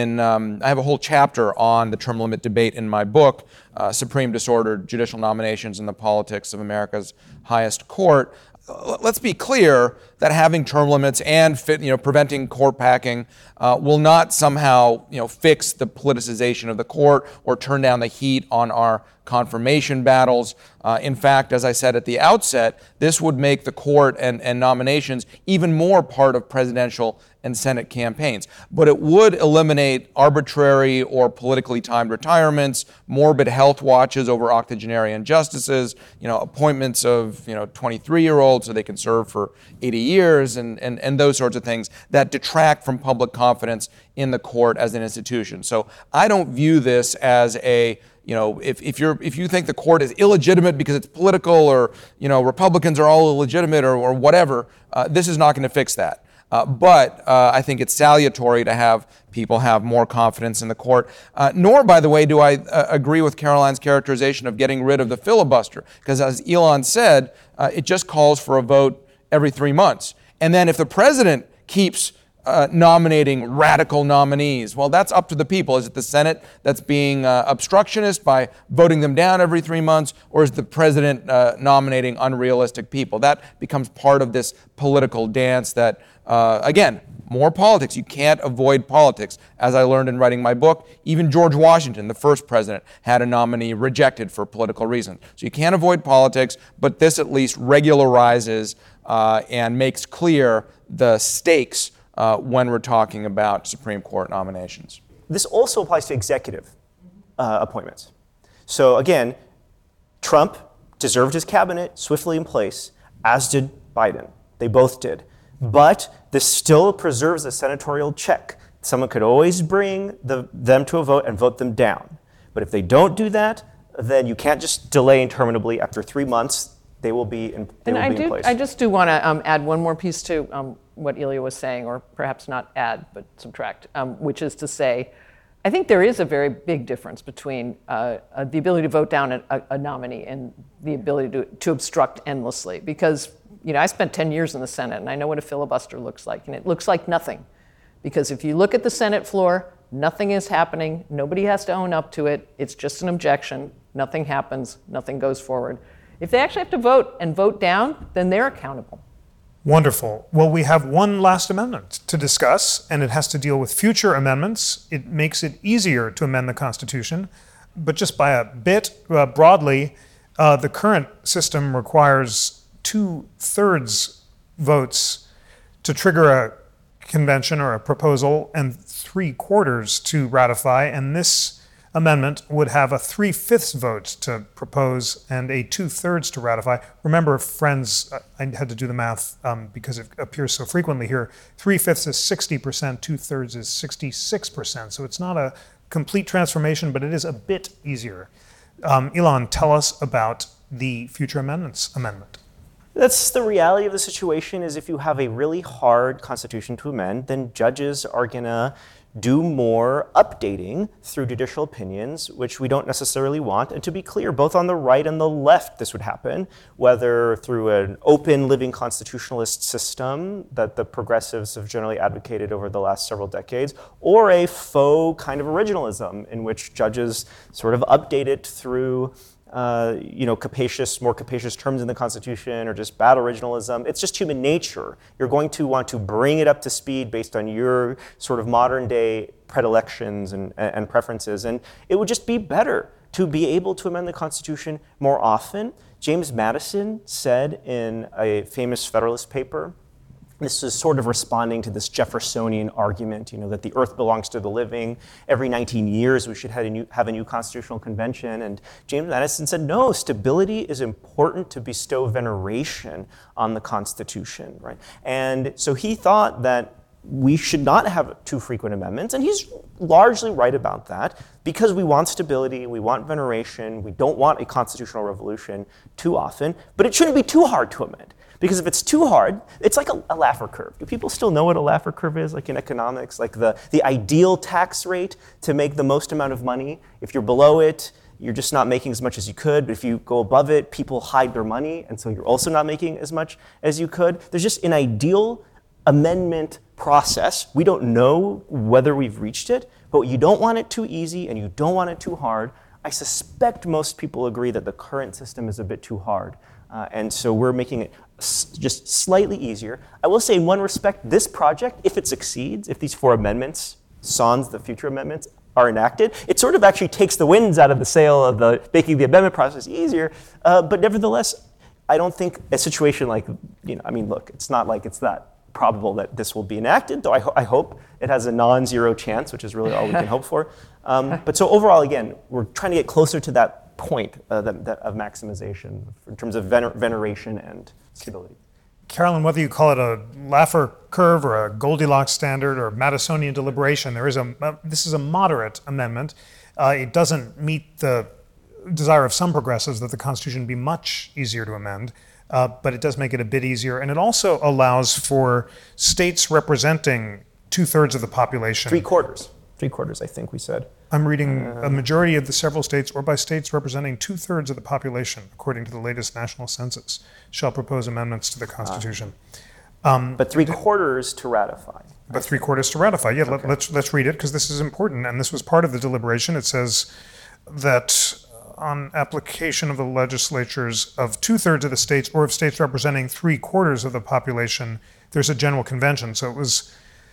I have a whole chapter on the term limit debate in my book, Supreme Disordered Judicial Nominations and the Politics of America's Highest Court. Let's be clear that having term limits and preventing court packing will not somehow fix the politicization of the court or turn down the heat on our confirmation battles. In fact, as I said at the outset, this would make the court and nominations even more part of presidential and Senate campaigns. But it would eliminate arbitrary or politically timed retirements, morbid health watches over octogenarian justices, appointments of 23-year-olds so they can serve for 80 years, and those sorts of things that detract from public confidence in the court as an institution. So I don't view this as a if you think the court is illegitimate because it's political, or Republicans are all illegitimate, or whatever, this is not going to fix that. But I think it's salutary to have people have more confidence in the court. Nor, by the way, do I agree with Caroline's characterization of getting rid of the filibuster, because as Elon said, it just calls for a vote every 3 months. And then if the president keeps nominating radical nominees, well, that's up to the people. Is it the Senate that's being obstructionist by voting them down every 3 months, or is the president nominating unrealistic people? That becomes part of this political dance that, again, more politics. You can't avoid politics. As I learned in writing my book, even George Washington, the first president, had a nominee rejected for political reasons. So you can't avoid politics, but this at least regularizes and makes clear the stakes when we're talking about Supreme Court nominations. This also applies to executive appointments. So again, Trump deserved his cabinet swiftly in place, as did Biden. They both did. But this still preserves a senatorial check. Someone could always bring them to a vote and vote them down. But if they don't do that, then you can't just delay interminably. After 3 months, they will be in place. I just do want to add one more piece to what Ilya was saying, or perhaps not add, but subtract, which is to say, I think there is a very big difference between the ability to vote down a nominee and the ability to obstruct endlessly. Because I spent 10 years in the Senate, and I know what a filibuster looks like, and it looks like nothing. Because if you look at the Senate floor, nothing is happening. Nobody has to own up to it. It's just an objection. Nothing happens. Nothing goes forward. If they actually have to vote and vote down, then they're accountable. Wonderful. Well, we have one last amendment to discuss, and it has to deal with future amendments. It makes it easier to amend the Constitution, but just by a bit. Broadly, the current system requires 2/3 votes to trigger a convention or a proposal and 3/4 to ratify, and this amendment would have a 3/5 vote to propose and a 2/3 to ratify. Remember, friends, I had to do the math because it appears so frequently here. 3/5 is 60%, 2/3 is 66%. So it's not a complete transformation, but it is a bit easier. Ilan, tell us about the future amendments amendment. That's the reality of the situation, is if you have a really hard constitution to amend, then judges are gonna do more updating through judicial opinions, which we don't necessarily want. And to be clear, both on the right and the left this would happen, whether through an open living constitutionalist system that the progressives have generally advocated over the last several decades, or a faux kind of originalism in which judges sort of update it through more capacious terms in the Constitution, or just bad originalism. It's just human nature. You're going to want to bring it up to speed based on your sort of modern day predilections and preferences. And it would just be better to be able to amend the Constitution more often. James Madison said in a famous Federalist paper, this is sort of responding to this Jeffersonian argument, that the earth belongs to the living. Every 19 years we should have a new constitutional convention. And James Madison said, no, stability is important to bestow veneration on the Constitution, right? And so he thought that we should not have too frequent amendments, and he's largely right about that, because we want stability, we want veneration, we don't want a constitutional revolution too often, but it shouldn't be too hard to amend. Because if it's too hard, it's like a Laffer curve. Do people still know what a Laffer curve is, like in economics? Like the ideal tax rate to make the most amount of money. If you're below it, you're just not making as much as you could. But if you go above it, people hide their money, and so you're also not making as much as you could. There's just an ideal amendment process. We don't know whether we've reached it, but you don't want it too easy and you don't want it too hard. I suspect most people agree that the current system is a bit too hard. And so we're making it just slightly easier. I will say, in one respect, this project, if it succeeds, if these 4 amendments, sans the future amendments, are enacted, it sort of actually takes the winds out of the sail of making the amendment process easier. But nevertheless, I don't think a situation like, look, it's not like it's that probable that this will be enacted, though I hope it has a non-zero chance, which is really all we can hope for. But so overall, again, we're trying to get closer to that point of maximization in terms of veneration and stability. Carolyn, whether you call it a Laffer curve or a Goldilocks standard or Madisonian deliberation, this is a moderate amendment. It doesn't meet the desire of some progressives that the Constitution be much easier to amend, but it does make it a bit easier. And it also allows for states representing 2/3 of the population. 3/4. 3/4, I think we said. I'm reading a majority of the several states, or by states representing 2/3 of the population, according to the latest national census, shall propose amendments to the Constitution. But 3/4 to ratify. But 3/4 to ratify. Yeah, Okay. let's read it, because this is important, and this was part of the deliberation. It says that on application of the legislatures of 2/3 of the states, or of states representing 3/4 of the population, there's a general convention. So it was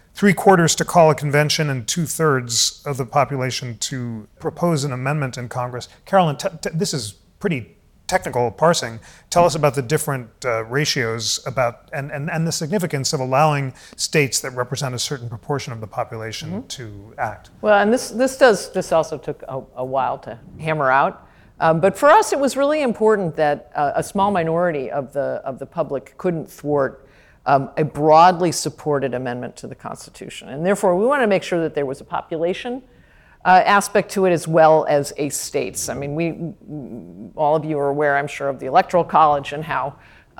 3/4 to call a convention and 2/3 of the population to propose an amendment in Congress. Carolyn, this is pretty technical parsing. Tell us about the different ratios and the significance of allowing states that represent a certain proportion of the population to act. Well, and this also took a while to hammer out. But for us, it was really important that a small minority of the public couldn't thwart a broadly supported amendment to the Constitution. And therefore, we wanted to make sure that there was a population aspect to it as well as a states. I mean, all of you are aware, I'm sure, of the Electoral College and how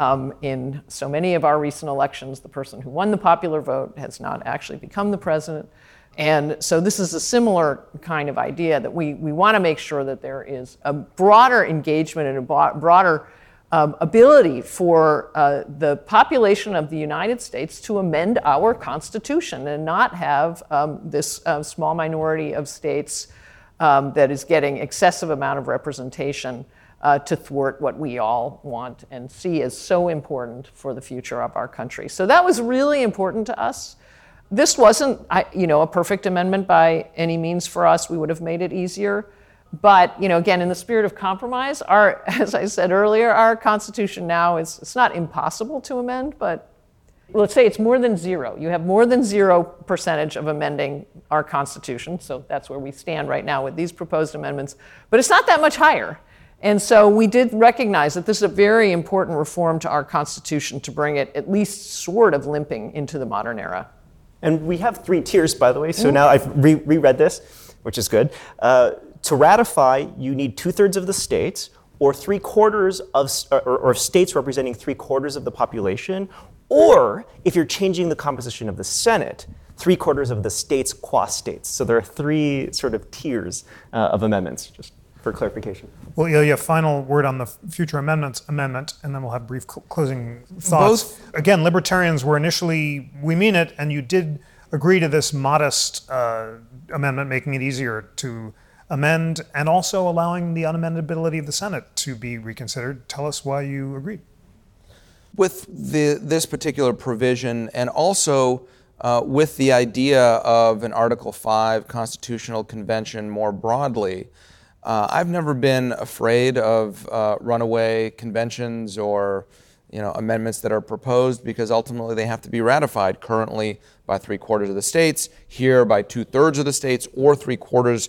in so many of our recent elections, the person who won the popular vote has not actually become the president. And so this is a similar kind of idea that we want to make sure that there is a broader engagement and a broader ability for the population of the United States to amend our Constitution and not have this small minority of states that is getting excessive amount of representation to thwart what we all want and see as so important for the future of our country. So that was really important to us. This wasn't, a perfect amendment by any means for us. We would have made it easier. But, again, in the spirit of compromise, as I said earlier, our Constitution now it's not impossible to amend, but let's say it's more than zero. You have more than 0% of amending our Constitution. So that's where we stand right now with these proposed amendments. But it's not that much higher. And so we did recognize that this is a very important reform to our Constitution to bring it at least sort of limping into the modern era. And we have 3 tiers, by the way, so now I've reread this, which is good. To ratify, you need 2/3 of the states, or 3/4 of, or states representing 3/4 of the population, or if you're changing the composition of the Senate, 3/4 of the states qua states. So there are 3 sort of tiers of amendments, just for clarification. Well, yeah, final word on the future amendment, and then we'll have brief closing thoughts. Again, libertarians were initially, we mean it, and you did agree to this modest amendment, making it easier to amend and also allowing the unamendability of the Senate to be reconsidered. Tell us why you agreed. With this particular provision, and also with the idea of an Article 5 constitutional convention more broadly, I've never been afraid of runaway conventions or amendments that are proposed, because ultimately they have to be ratified currently by 3/4 of the states, here by 2/3 of the states, or 3/4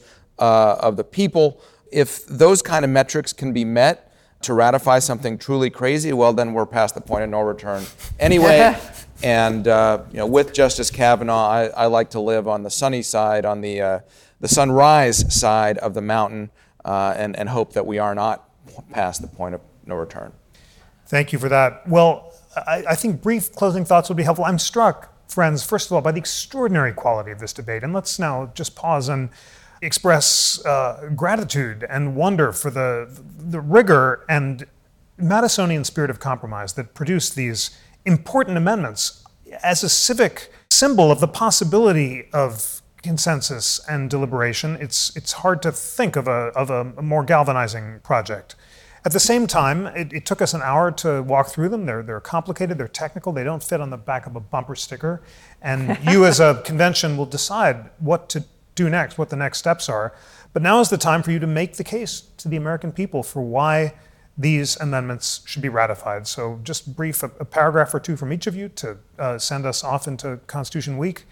of the people. If those kind of metrics can be met to ratify something truly crazy, well, then we're past the point of no return anyway. And with Justice Kavanaugh, I like to live on the sunny side, on the sunrise side of the mountain, and hope that we are not past the point of no return. Thank you for that. Well, I think brief closing thoughts would be helpful. I'm struck, friends, first of all, by the extraordinary quality of this debate. And let's now just pause and express gratitude and wonder for the rigor and Madisonian spirit of compromise that produced these important amendments as a civic symbol of the possibility of consensus and deliberation. It's hard to think of a more galvanizing project. At the same time, it took us an hour to walk through them. They're complicated, they're technical, they don't fit on the back of a bumper sticker. And you as a convention will decide what to do next, what the next steps are. But now is the time for you to make the case to the American people for why these amendments should be ratified. So just brief, a paragraph or 2 from each of you to send us off into Constitution Week.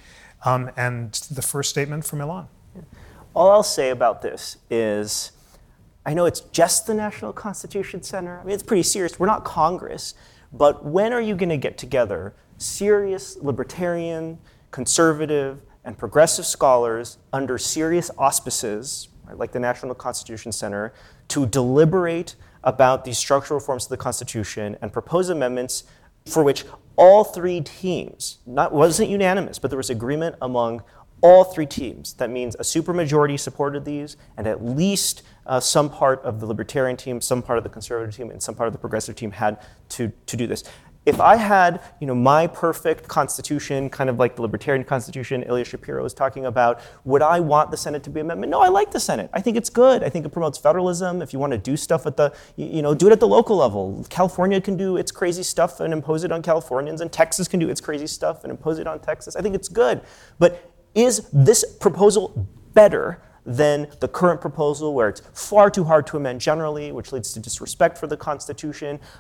And the first statement from Ilan. All I'll say about this is, I know it's just the National Constitution Center. I mean, it's pretty serious. We're not Congress. But when are you going to get together serious libertarian, conservative, and progressive scholars under serious auspices, right, like the National Constitution Center, to deliberate about these structural reforms to the Constitution and propose amendments for which all 3 teams, wasn't unanimous, but there was agreement among all 3 teams. That means a supermajority supported these, and at least some part of the libertarian team, some part of the conservative team, and some part of the progressive team had to do this. If I had, my perfect constitution, kind of like the libertarian constitution Ilya Shapiro was talking about, would I want the Senate to be amendment? No, I like the Senate. I think it's good. I think it promotes federalism. If you want to do stuff at the, do it at the local level. California can do its crazy stuff and impose it on Californians, and Texas can do its crazy stuff and impose it on Texas. I think it's good. But is this proposal better than the current proposal, where it's far too hard to amend generally, which leads to disrespect for the Constitution?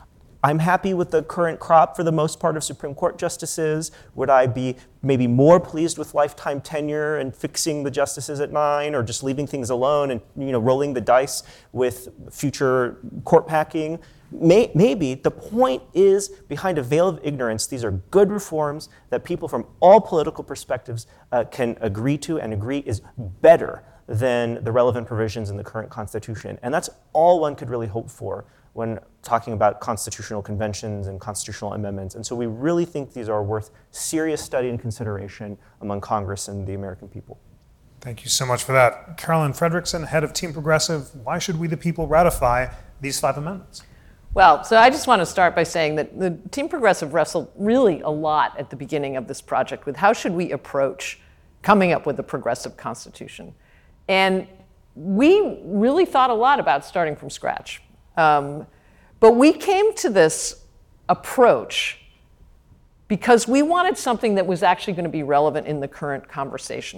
I'm happy with the current crop for the most part of Supreme Court justices. Would I be maybe more pleased with lifetime tenure and fixing the justices at 9, or just leaving things alone and rolling the dice with future court packing? Maybe. The point is, behind a veil of ignorance, these are good reforms that people from all political perspectives can agree to and agree is better than the relevant provisions in the current Constitution. And that's all one could really hope for when talking about constitutional conventions and constitutional amendments. And so we really think these are worth serious study and consideration among Congress and the American people. Thank you so much for that. Carolyn Fredrickson, head of Team Progressive, why should we the people ratify these 5 amendments? Well, so I just want to start by saying that the Team Progressive wrestled really a lot at the beginning of this project with how should we approach coming up with a progressive constitution. And we really thought a lot about starting from scratch. But we came to this approach because we wanted something that was actually going to be relevant in the current conversation.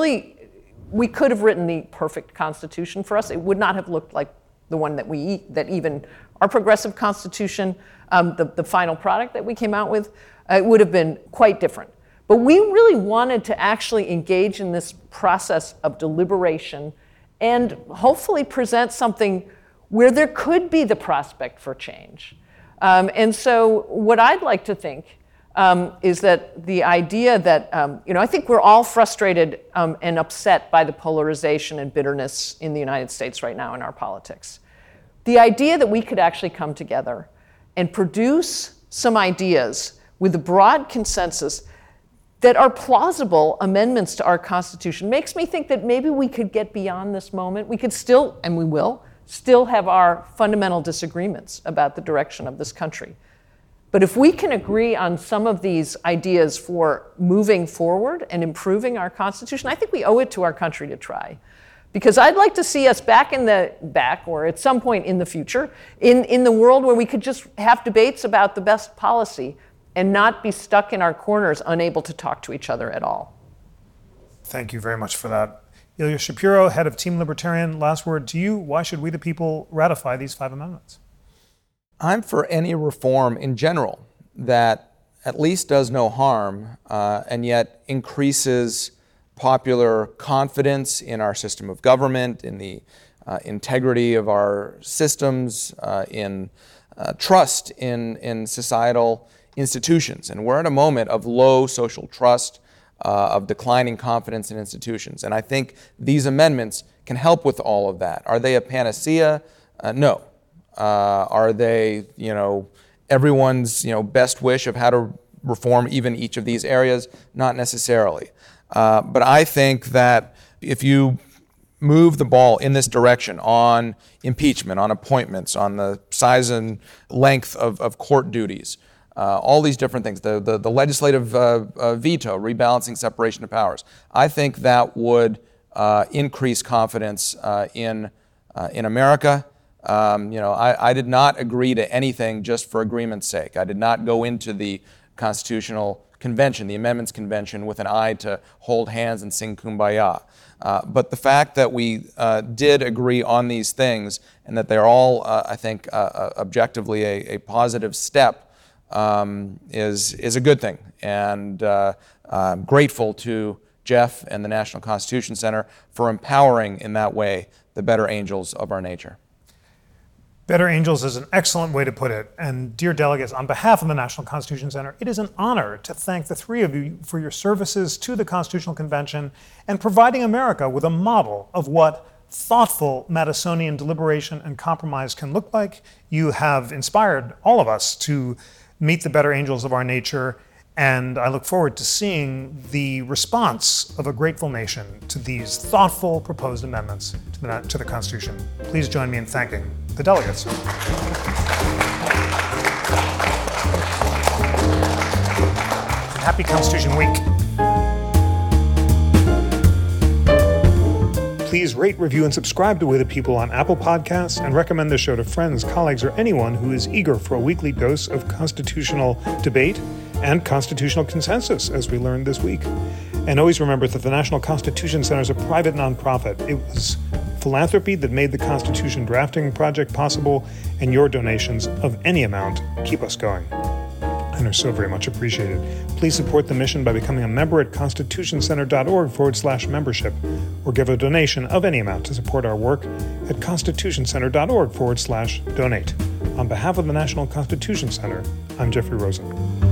We could have written the perfect constitution for us. It would not have looked like the one that even our progressive constitution, the final product that we came out with, it would have been quite different. But we really wanted to actually engage in this process of deliberation and hopefully present something where there could be the prospect for change. And so what I'd like to think is that the idea that, I think we're all frustrated and upset by the polarization and bitterness in the United States right now in our politics. The idea that we could actually come together and produce some ideas with a broad consensus that are plausible amendments to our Constitution makes me think that maybe we could get beyond this moment. We could still, and we will, still have our fundamental disagreements about the direction of this country. But if we can agree on some of these ideas for moving forward and improving our Constitution, I think we owe it to our country to try. Because I'd like to see us or at some point in the future, in the world where we could just have debates about the best policy and not be stuck in our corners, unable to talk to each other at all. Thank you very much for that. Ilya Shapiro, head of Team Libertarian, last word to you. Why should we the people ratify these 5 amendments? I'm for any reform in general that at least does no harm and yet increases popular confidence in our system of government, in the integrity of our systems, in trust in societal institutions. And we're at a moment of low social trust, of declining confidence in institutions. And I think these amendments can help with all of that. Are they a panacea? No. Are they, everyone's, best wish of how to reform even each of these areas? Not necessarily. But I think that if you move the ball in this direction on impeachment, on appointments, on the size and length of court duties, all these different things, the legislative veto, rebalancing separation of powers, I think that would increase confidence in America. I did not agree to anything just for agreement's sake. I did not go into the Constitutional Convention, the Amendments Convention, with an eye to hold hands and sing Kumbaya. But the fact that we did agree on these things and that they're all, I think, objectively a positive step is a good thing. And I'm grateful to Jeff and the National Constitution Center for empowering in that way the better angels of our nature. Better angels is an excellent way to put it. And dear delegates, on behalf of the National Constitution Center, it is an honor to thank the 3 of you for your services to the Constitutional Convention and providing America with a model of what thoughtful Madisonian deliberation and compromise can look like. You have inspired all of us to meet the better angels of our nature, and I look forward to seeing the response of a grateful nation to these thoughtful proposed amendments to the Constitution. Please join me in thanking the delegates. Happy Constitution Week. Please rate, review, and subscribe to We the People on Apple Podcasts, and recommend the show to friends, colleagues, or anyone who is eager for a weekly dose of constitutional debate and constitutional consensus, as we learned this week. And always remember that the National Constitution Center is a private nonprofit. It was philanthropy that made the Constitution drafting project possible, and your donations of any amount keep us going and are so very much appreciated. Please support the mission by becoming a member at constitutioncenter.org/membership, or give a donation of any amount to support our work at constitutioncenter.org/donate. On behalf of the National Constitution Center, I'm Jeffrey Rosen.